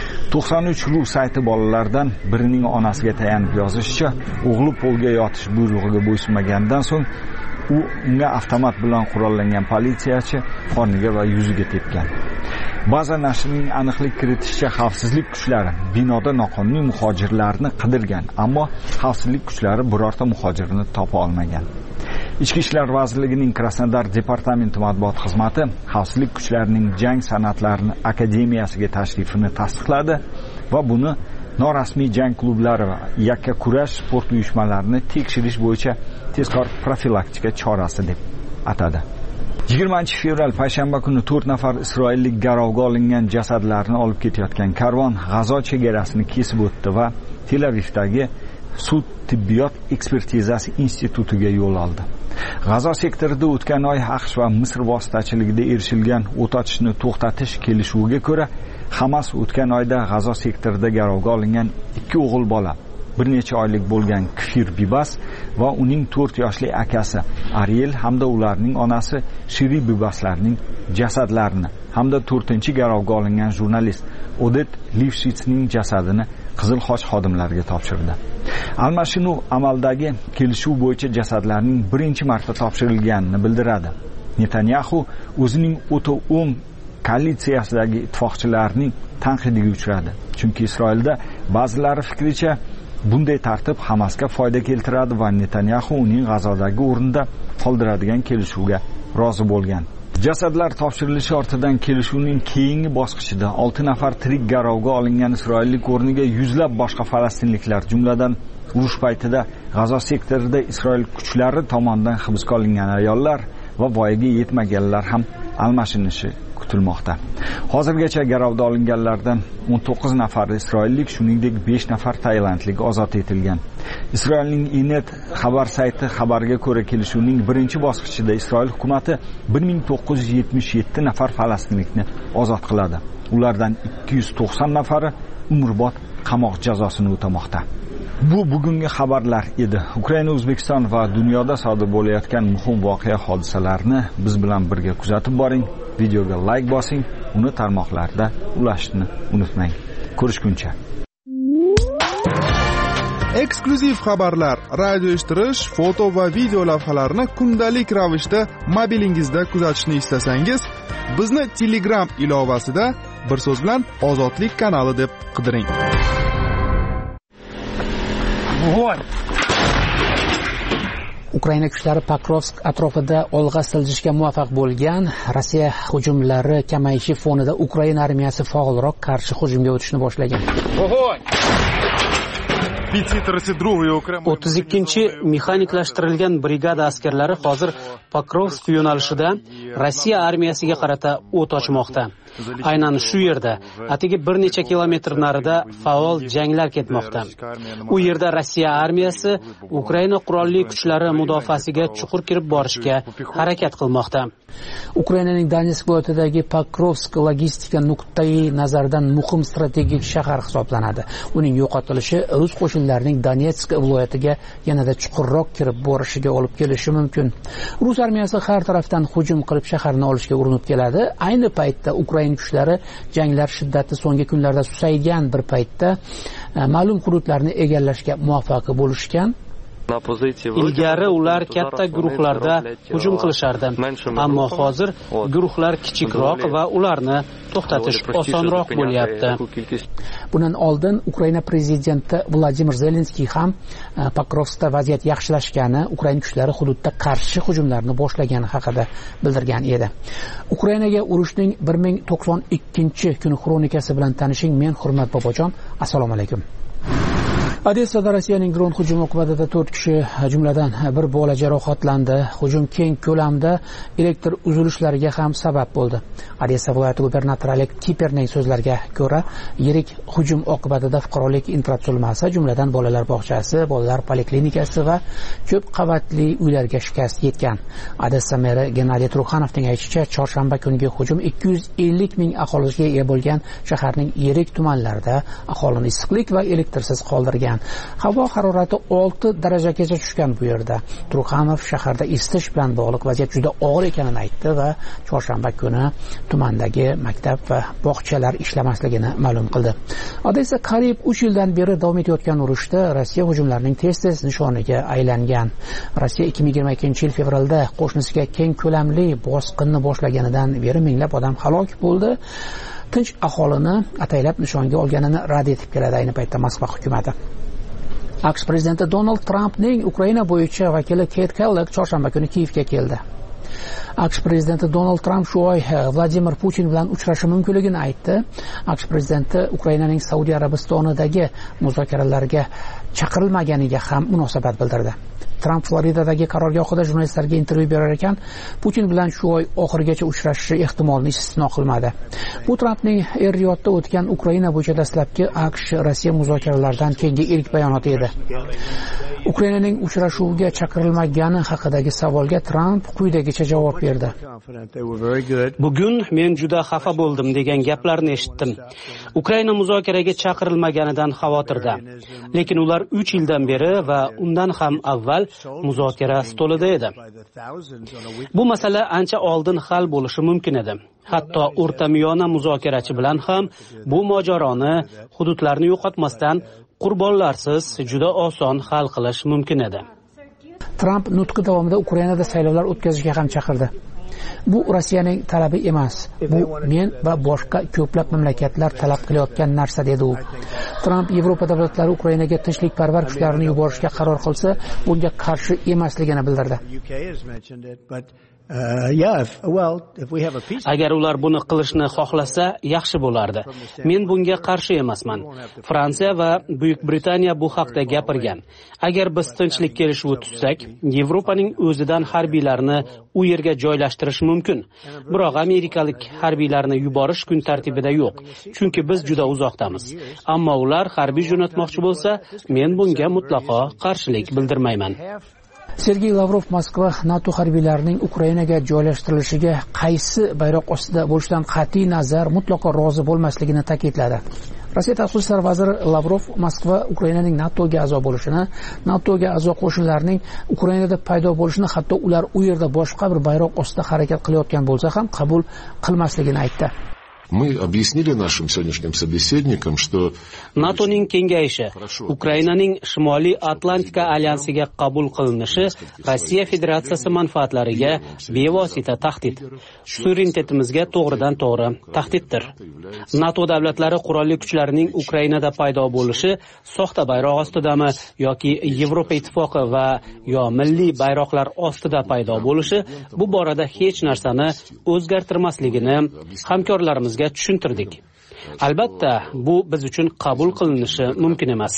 Speaker 15: 93 ru sayti bolalardan birining onasiga tayanib yozishicha, o'g'li polga yotish buyrug'iga bo'ysunmagandan so'ng unga avtomat bilan qurollangan politsiyachi qorniga va yuziga tepgan. Ba'zi nashrning aniqlik kiritishicha, xavfsizlik kuchlari binoda noqonuniy muhojirlarni qidirgan, ammo xavfsizlik kuchlari birorta muhojirni topa olmagan. Ichki ishlar vazirligining Krasnodar departamenti matbuot xizmati xavfsizlik kuchlarining jang san'atlari akademiyasiga tashrifini tasdiqladi va buni norasmiy jang klublari va yakkakurash sport uyushmalarini tekshirish bo'yicha tezkor profilaktika chorasi deb atadi. 20-fevral payshanba kuni 4 nafar isroillik garovga olingan jasadlarni olib ketayotgan karvon G'azo chegarasini kesib o'tdi va Tel Avivdagi sud tibbiyot ekspertizasi institutiga yo'l oldi. G'azo sektorida o'tgan oy AQSh va Misr vositachiligida erishilgan o't ochishni to'xtatish kelishuviga ko'ra, Hamas o'tgan oyda G'azo sektorida garovga olingan 2 o'g'il bola, bir necha oylik bo'lgan Kfir Bibas va uning 4 yoshli akasi Ariel hamda ularning onasi Shiri Bibaslarning jasadlarini hamda 4-garovga olingan jurnalist Odet Livshitsning jasadini Qizil Xoch xodimlariga topshirdi. Almashinuv amaldagi kelishuv bo'yicha jasadlarning birinchi marta topshirilganini bildiradi. Netanyahu o'zining o'ta o'ng koalitsiyasidagi ittifoqchilarning tanqidiga uchradi. Chunki Isroilda ba'zilari fikricha bunday tartib Hamasga foyda keltiradi va Netanyahu uning G'azodagi o'rnida qoldiradigan kelishuvga rozi bo'lgan. Jasadlar topshirilishi ortidan kelishuvning keyingi bosqichida 6 nafar tirik garovga olingan isroillik o'rniga yuzlab boshqa falastinliklar, jumladan urush paytida G'azo sektorida Isroil kuchlari tomonidan hibsga olingan ayollar va voyaga yetmaganlar ham almashinishi kutilmoqda. kutilmoqda. Hozirgacha garovga olinganlardan 19 nafar isroillik, shuningdek 5 nafar tailandlik ozod etilgan. Isroilning Inet xabar sayti xabarga ko'ra, kelishuvning birinchi bosqichida Isroil hukumatı 1977 nafar falastinlikni ozod qiladi. Ulardan 290 nafari umrbod qamoq jazosini o'tamoqda. Bu bugungi xabarlar edi. Ukraina, O'zbekiston va dunyoda sodir bo'layotgan muhim voqea hodisalarni biz bilan birga kuzatib boring. Videoga like bosing, uni tarmoqlarda ulashishni unutmang. Ko'rishguncha.
Speaker 19: Eksklyuziv xabarlar, radio eshittirish, foto va video lavhalarni kundalik ravishda mobilingizda kuzatishni istasangiz, bizni Telegram ilovasida bir so'z bilan Ozodlik kanali deb qidiring.
Speaker 5: Ukraina kuchlari Pokrovsk atrofida olg'a siljishga muvaffaq bo'lgan. Rossiya hujumlari kamayishi fonida Ukraina armiyasi faolroq qarshi hujumga o'tishni boshlagan. 32-chi mexaniklashtirilgan brigada askarlari hozir Pokrovsk yo'nalishida Rossiya armiyasiga qarata o't ochmoqda. Aynan shu yerda, atigi bir necha kilometr narida faol janglar ketmoqda. U yerda Rossiya armiyasi Ukraina qurolli kuchlari mudofaasiga chuqur kirib borishga harakat qilmoqda. Ukrainaning Donetsk viloyatidagi Pokrovsk logistika nuqtai nazaridan muhim strategik shahar hisoblanadi. Uning yo'qotilishi rus qo'shinlarining Donetsk viloyatiga yanada chuqurroq kirib borishiga olib kelishi mumkin. Rus armiyasi har tarafdan hujum qilib shaharni olishga urinib keladi. Ayni paytda Ukraina kuchlari janglar shiddati so'nggi kunlarda susaygan bir paytda ma'lum hududlarni egallashga muvaffaq bo'lishgan. Ilgari ular katta guruhlarda hujum qilishardi, ammo hozir guruhlar kichikroq va ularni to'xtatish osonroq bo'lyapti. Bundan oldin Ukraina prezidenti Vladimir Zelenskiy ham Pokrovskda vaziyat yaxshilashgani, Ukraina kuchlari hududda qarshi hujumlarni boshlagani haqida bildirgan edi. Ukrainaga urushning 1092-kuni xronikasi bilan tanishing. Men Hurmat Bobojon. Assalomu alaykum. Odessada Rossiyaning dron hujumi oqibatida 4 kishi, jumladan bir bola jarohatlandi. Hujum keng ko'lamda elektr uzilishlariga ham sabab bo'ldi. Odessa viloyati gubernatori Oleg Kiperning so'zlariga ko'ra, yirik hujum oqibatida fuqarolik infratuzilmasi, jumladan bolalar bog'chasi, bolalar poliklinikasi va ko'p qavatli uylarga shikast yetgan. Odessa meri Gennadiy Truxanovning aytishicha, chorshanba kungi hujum 250 ming aholisiga ega bo'lgan shaharning yirik tumanlarida aholini issiqlik va elektrsiz qoldirgan. Havo harorati 6 darajagacha tushgan bu yerda. Truxanov shaharda isitish bilan bog'liq vaziyat juda og'ir ekanini aytdi va chorshanba kuni tumandagi maktab va bog'chalar ishlamasligini ma'lum qildi. Odessa qariyb 3 yildan beri davom etayotgan urushda Rossiya hujumlarining tez-tez nishoniga aylangan. Rossiya 2022-yil fevralda qo'shnisiga keng ko'lamli bosqinni boshlaganidan beri minglab odam halok bo'ldi. Tinch aholini ataylab nishonga olganini rad etib keladi ayni paytda Moskva hukumati. AQSh prezidenti Donald Trampning Ukraina bo'yicha vakili Keyt Kellogg chorshanba kuni Kiyevga keldi. AQSh prezidenti Donald Tramp shu oy Vladimir Putin bilan uchrashishi mumkinligini aytdi. AQSh prezidenti Ukrainaning Saudiya Arabistonidagi muzokaralarga chaqirilmaganiga ham munosabat bildirdi. Tramp Floridadagi qarorgohida jurnalistlarga intervyu berar ekan, Putin bilan shu oy oxirigacha uchrashishi ehtimolini istisno qilmadi. Bu Trampning Er-Riyodda o'tgan Ukraina bo'yicha dastlabki AQSh-Rossiya muzokaralaridan keyingi ilk bayonoti edi. Ukrainaning uchrashuvga chaqirilmagani haqidagi savolga Tramp quyidagicha javob berdi. Bugun men juda xafa bo'ldim degan gaplarni eshitdim. Ukraina muzokaraga chaqirilmaganidan xavotirda. Lekin ular 3 yildan beri va undan ham avval muzokara stolida edi. Bu masala ancha oldin hal bo'lishi mumkin edi. Hatto o'rtamiyona muzokarachi bilan ham bu mojaroni hududlarni yo'qotmasdan qurbonlarsiz juda oson hal qilish mumkin edi. Tramp nutqi davomida Ukrainada saylovlar o'tkazishga ham chaqirdi. Bu Rossiyaning talabi emas. Bu men va boshqa ko'plab mamlakatlar talab qilayotgan narsa dedi u. Tramp Yevropa davlatlari Ukrainaga tinchlikparvar kuchlarini yuborishga qaror qilsa, bunga qarshi emasligini bildirdi.
Speaker 10: Agar ular buni qilishni xohlasa, yaxshi bo'lardi. Men bunga qarshi emasman. Fransiya va Buyuk Britaniya bu haqda gapirgan. Agar biz tinchlik kelishuvi tuzsak, Yevropaning o'zidan harbiylarni u yerga joylashtirish mumkin. Biroq amerikalik harbiylarni yuborish kun tartibida yo'q, chunki biz juda uzoqdamiz. Ammo ular harbiy jo'natmoqchi bo'lsa, men bunga mutlaqo qarshilik bildirmayman.
Speaker 5: Sergey Lavrov Moskva NATO harbiylarining Ukrainaga joylashtirilishiga qaysi bayroq ostida bo'lishidan qat'iy nazar mutlaqo rozi bo'lmasligini ta'kidladi. Rossiya tashqi ishlar vaziri Lavrov Moskva Ukrainaning NATOga a'zo bo'lishini, NATOga a'zo qo'shinlarning Ukrainada paydo bo'lishini, hatto ular u yerda boshqa bir bayroq ostida harakat qilayotgan bo'lsa ham qabul qilmasligini aytdi.
Speaker 20: Мы объяснили нашим сегодняшним собеседникам, что
Speaker 10: NATOning kengayishi Ukrainaning Shimoliy Atlantika alyansiga qabul qilinishi Rossiya Federatsiyasi manfaatlariga bevosita tahdid. Suverenitetimizga to'g'ridan to'g'ri tahdiddir. NATO davlatlari qurolli kuchlarining Ukrainada paydo bo'lishi soxta bayroq ostidami yoki Yevropa ittifoqi va yo milliy bayroqlar ostida paydo bo'lishi bu borada hech narsani o'zgartirmasligini hamkorlarimizga tushuntirdik. Albatta, bu biz uchun qabul qilinishi mumkin emas.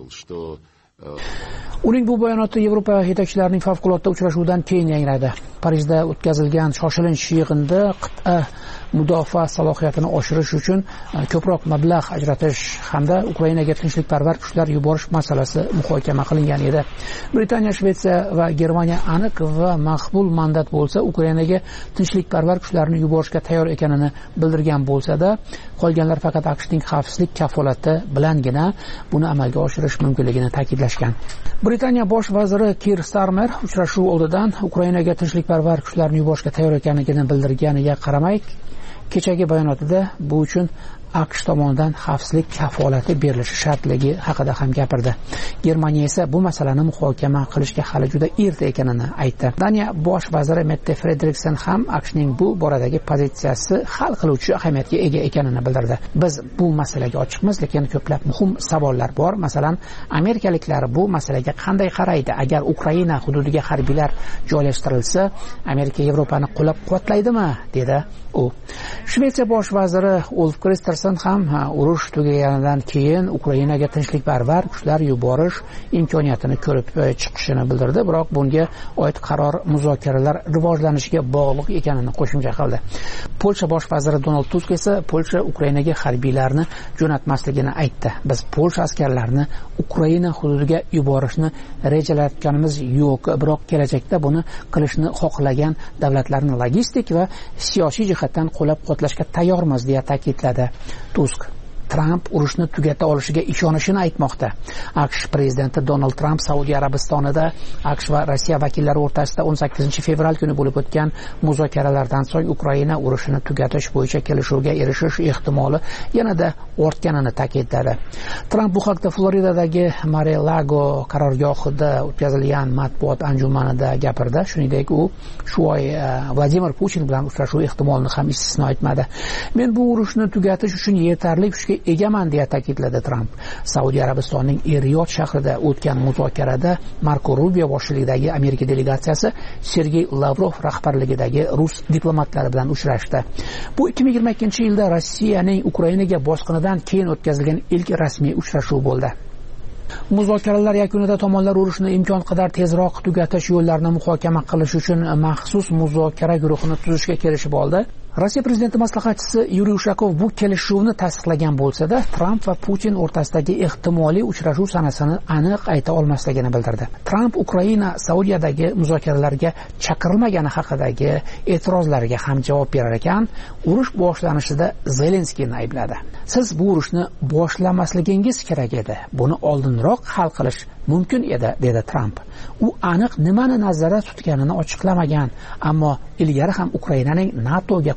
Speaker 5: Uning bu bayonoti Yevropa yetakchilarining favqulodda uchrashuvidan keyin yangradi. Parijda o'tkazilgan shoshilinch yig'inda qit'a mudofaa salohiyatini oshirish uchun ko'proq mablag' ajratish hamda Ukrainaga tinchlikparvar kuchlar yuborish masalasi muhokama qilingan edi. Britaniya, Shvetsiya va Germaniya aniq va maqbul mandat bo'lsa, Ukrainaga tinchlikparvar kuchlarni yuborishga tayyor ekanini bildirgan bo'lsa-da, qolganlar faqat AQShning xavfsizlik kafolati bilangina buni amalga oshirish mumkinligini ta'kidlashgan. Britaniya bosh vaziri Keir Starmer uchrashuv oldidan Ukrainaga tinchlikparvar kuchlarni yuborishga tayyor ekanligini bildirganiga qaramay, kechagi bayonotida bu uchun AQSh tomonidan xavfsizlik kafolati berilishi shartligi haqida ham gapirdi. Germaniya esa bu masalani muhokama qilishga hali juda erta ekanini aytdi. Daniya bosh vaziri Mette Frederiksen ham AQShning bu boradagi pozitsiyasi hal qiluvchi ahamiyatga ega ekanini bildirdi. Biz bu masalaga ochiqmiz, lekin ko'plab muhim savollar bor. Masalan, amerikaliklar bu masalaga qanday qaraydi? Agar Ukraina hududiga harbiylar joylashtirilsa, Amerika Yevropani qo'llab-quvvatlaydimi? dedi u. Shvetsiya bosh vaziri Ulf Kristersson ham urush tugaganidan keyin Ukrainaga tinchlikparvar kuchlar yuborish imkoniyatini ko'rib chiqishini bildirdi, biroq bunga oid qaror muzokaralar rivojlanishiga bog'liq ekanini qo'shimcha qildi. Polsha bosh vaziri Donald Tusk esa Polsha Ukrainaga harbiylarni jo'natmasligini aytdi. Biz Polsha askarlarini Ukraina hududiga yuborishni rejalayotganimiz yo'q, biroq kelajakda buni qilishni xohlagan davlatlarni logistik va siyosiy jihatdan qo'llab-quvvatlashga tayyormiz deya ta'kidladi Tusk. Trump urushni tugata olishiga ishonishini aytmoqda. AQSh prezidenti Donald Trump Saudiya Arabistonida AQSh va Rossiya vakillari o'rtasida 18-fevral kuni bo'lib o'tgan muzokaralardan so'ng Ukraina urushini tugatish bo'yicha kelishuvga erishish ehtimoli yanada ortganini ta'kidladi. Trump bu haqda Floridadagi Mar-a-Lago qarorgohida o'tkazilgan matbuot anjumanida gapirdi. Shuningdek, u shu oy Vladimir Putin bilan uchrashuv ehtimolini ham istisno etmadi. Men bu urushni tugatish uchun yetarli kuchga egaman deya ta'kidladi Trump. Saudiya Arabistonining Riyod shahrida o'tgan muzokarada Marko Rubio boshchiligidagi Amerika delegatsiyasi Sergey Lavrov rahbarligidagi rus diplomatlari bilan uchrashdi. Bu 2022-yilda Rossiyaning Ukrainaga bosqinidan keyin o'tkazilgan ilk rasmiy uchrashuv bo'ldi. Muzokaralar yakunida tomonlar urushni imkon qadar tezroq tugatish yo'llarini muhokama qilish uchun maxsus muzokara guruhini tuzishga kelishib oldi. Rossiya prezidenti maslahatchisi Yuriy Ushakov bu kelishuvni tasdiqlagan bo'lsa-da, Trump va Putin o'rtasidagi ehtimoliy uchrashuv sanasini aniq ayta olmasligini bildirdi. Trump Ukraina Saudiyadagi muzokaralarga chaqirilmagani haqidagi e'tirozlariga ham javob berar ekan, urush boshlanishida Zelenskiyni aybladi. Siz bu urushni boshlamasligingiz kerak edi. Buni oldinroq hal qilish mumkin edi, dedi Trump. U aniq nimani nazarda tutganini ochiqlamagan, ammo ilgari ham Ukrainaning NATOga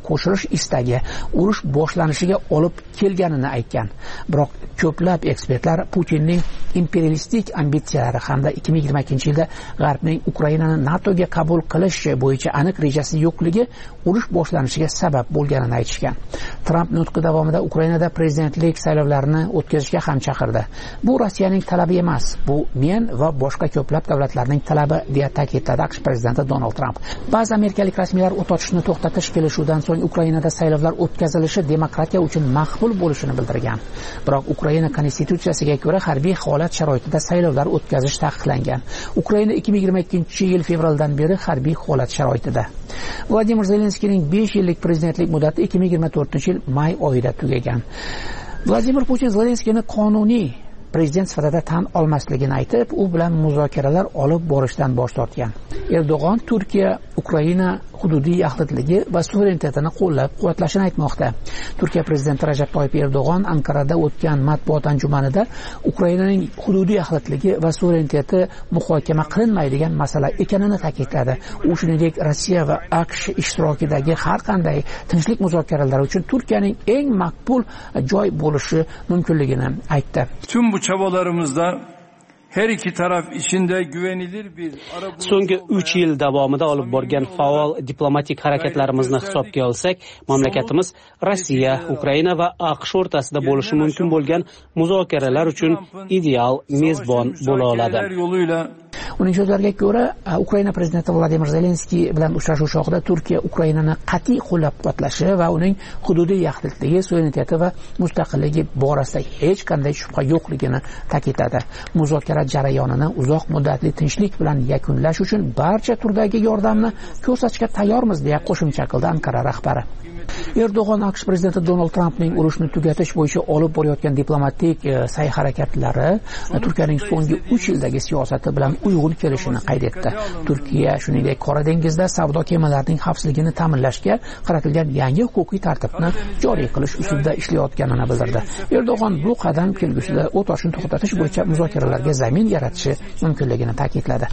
Speaker 5: qo'shilish istagi urush boshlanishiga olib kelganini aytgan. Biroq ko'plab ekspertlar Putinning imperialistik ambitsiyalari hamda 2022-yilda G'arbning Ukrainani NATOga qabul qilish bo'yicha aniq rejasi yo'qligi urush boshlanishiga sabab bo'lganini aytishgan. Tramp nutqi davomida Ukrainada prezidentlik saylovlarini o'tkazishga ham chaqirdi. Bu Rossiyaning talabi emas, bu men va boshqa ko'plab davlatlarning talabi, deya ta'kidladi AQSh prezidenti Donald Tramp. Ba'zi amerikalik rasmiylar o't ochishni to'xtatish kelishuvidan so'ng Ukrainada saylovlar o'tkazilishi demokratiya uchun maqbul bo'lishini bildirgan. Biroq Ukraina konstitutsiyasiga ko'ra harbiy holat sharoitida saylovlar o'tkazish taqiqlangan. Ukraina 2022-yil fevraldan beri harbiy holat sharoitida. Vladimir Zelenskiyning 5 yillik prezidentlik muddati 2024-yil may oyida tugagan. Vladimir Putin Zelenskiyni qonuniy prezident sifatida tan olmasligini aytib, u bilan muzokaralar olib borishdan bosh tortgan. Erdo'g'on Turkiya Ukraina hududiy yaxlitligi va suverenitetini qo'llab-quvvatlashini aytmoqda. Turkiya prezidenti Rajab Toyyib Erdo'g'on Ankarada o'tgan matbuot anjumanida Ukrainaning hududiy yaxlitligi va suvereniteti muhokama qilinmaydigan masala ekanini ta'kidladi. U shuningdek Rossiya va AQSh ishtirokidagi har qanday tinchlik muzokaralari uchun Turkiyaning eng maqbul joy bo'lishi mumkinligini aytdi.
Speaker 21: Tüm bu çabalarımızda her iki taraf içinde güvenilir bir
Speaker 10: so'nggi 3 yil davomida olib borgan faol diplomatik harakatlarimizni hisobga olsak, mamlakatimiz Rossiya, Ukraina va AQSh o'rtasida bo'lishi mumkin bo'lgan muzokaralar uchun ideal mezbon bo'la oladi.
Speaker 5: Uning so'zlariga ko'ra, Ukraina prezidenti Vladimir Zelenskiy bilan uchrashuv chog'ida Turkiya Ukrainani qat'iy qo'llab-quvvatlashi va uning hududiy yaxlitligi, suvereniteti va mustaqilligi borasida hech qanday shubha yo'qligini ta'kidladi. Muzokara jarayonini uzoq muddatli tinchlik bilan yakunlash uchun barcha turdagi yordamni ko'rsatishga tayyormiz, deya qo'shimcha qildi Ankara rahbari. Erdo'g'on AQSh prezidenti Donald Trampning urushni tugatish bo'yicha olib borayotgan diplomatik sa'y-harakatlari Turkiyaning so'nggi 3 yildagi siyosati bilan uyg'un kelishini qayd etdi. Turkiya shuningdek Qora dengizda savdo kemalarining xavfsizligini ta'minlashga qaratilgan yangi huquqiy tartibni joriy qilish ustida ishlayotganini bildirdi. Erdo'g'on bu qadam kelgusida o't ochishni to'xtatish bo'yicha muzokaralarga zamin yaratishi mumkinligini ta'kidladi.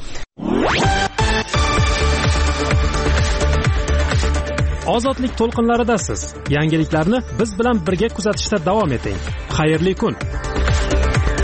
Speaker 1: Ozodlik to'lqinlaridasiz. Yangiliklarni biz bilan birga kuzatishda davom eting. Xayrli kun.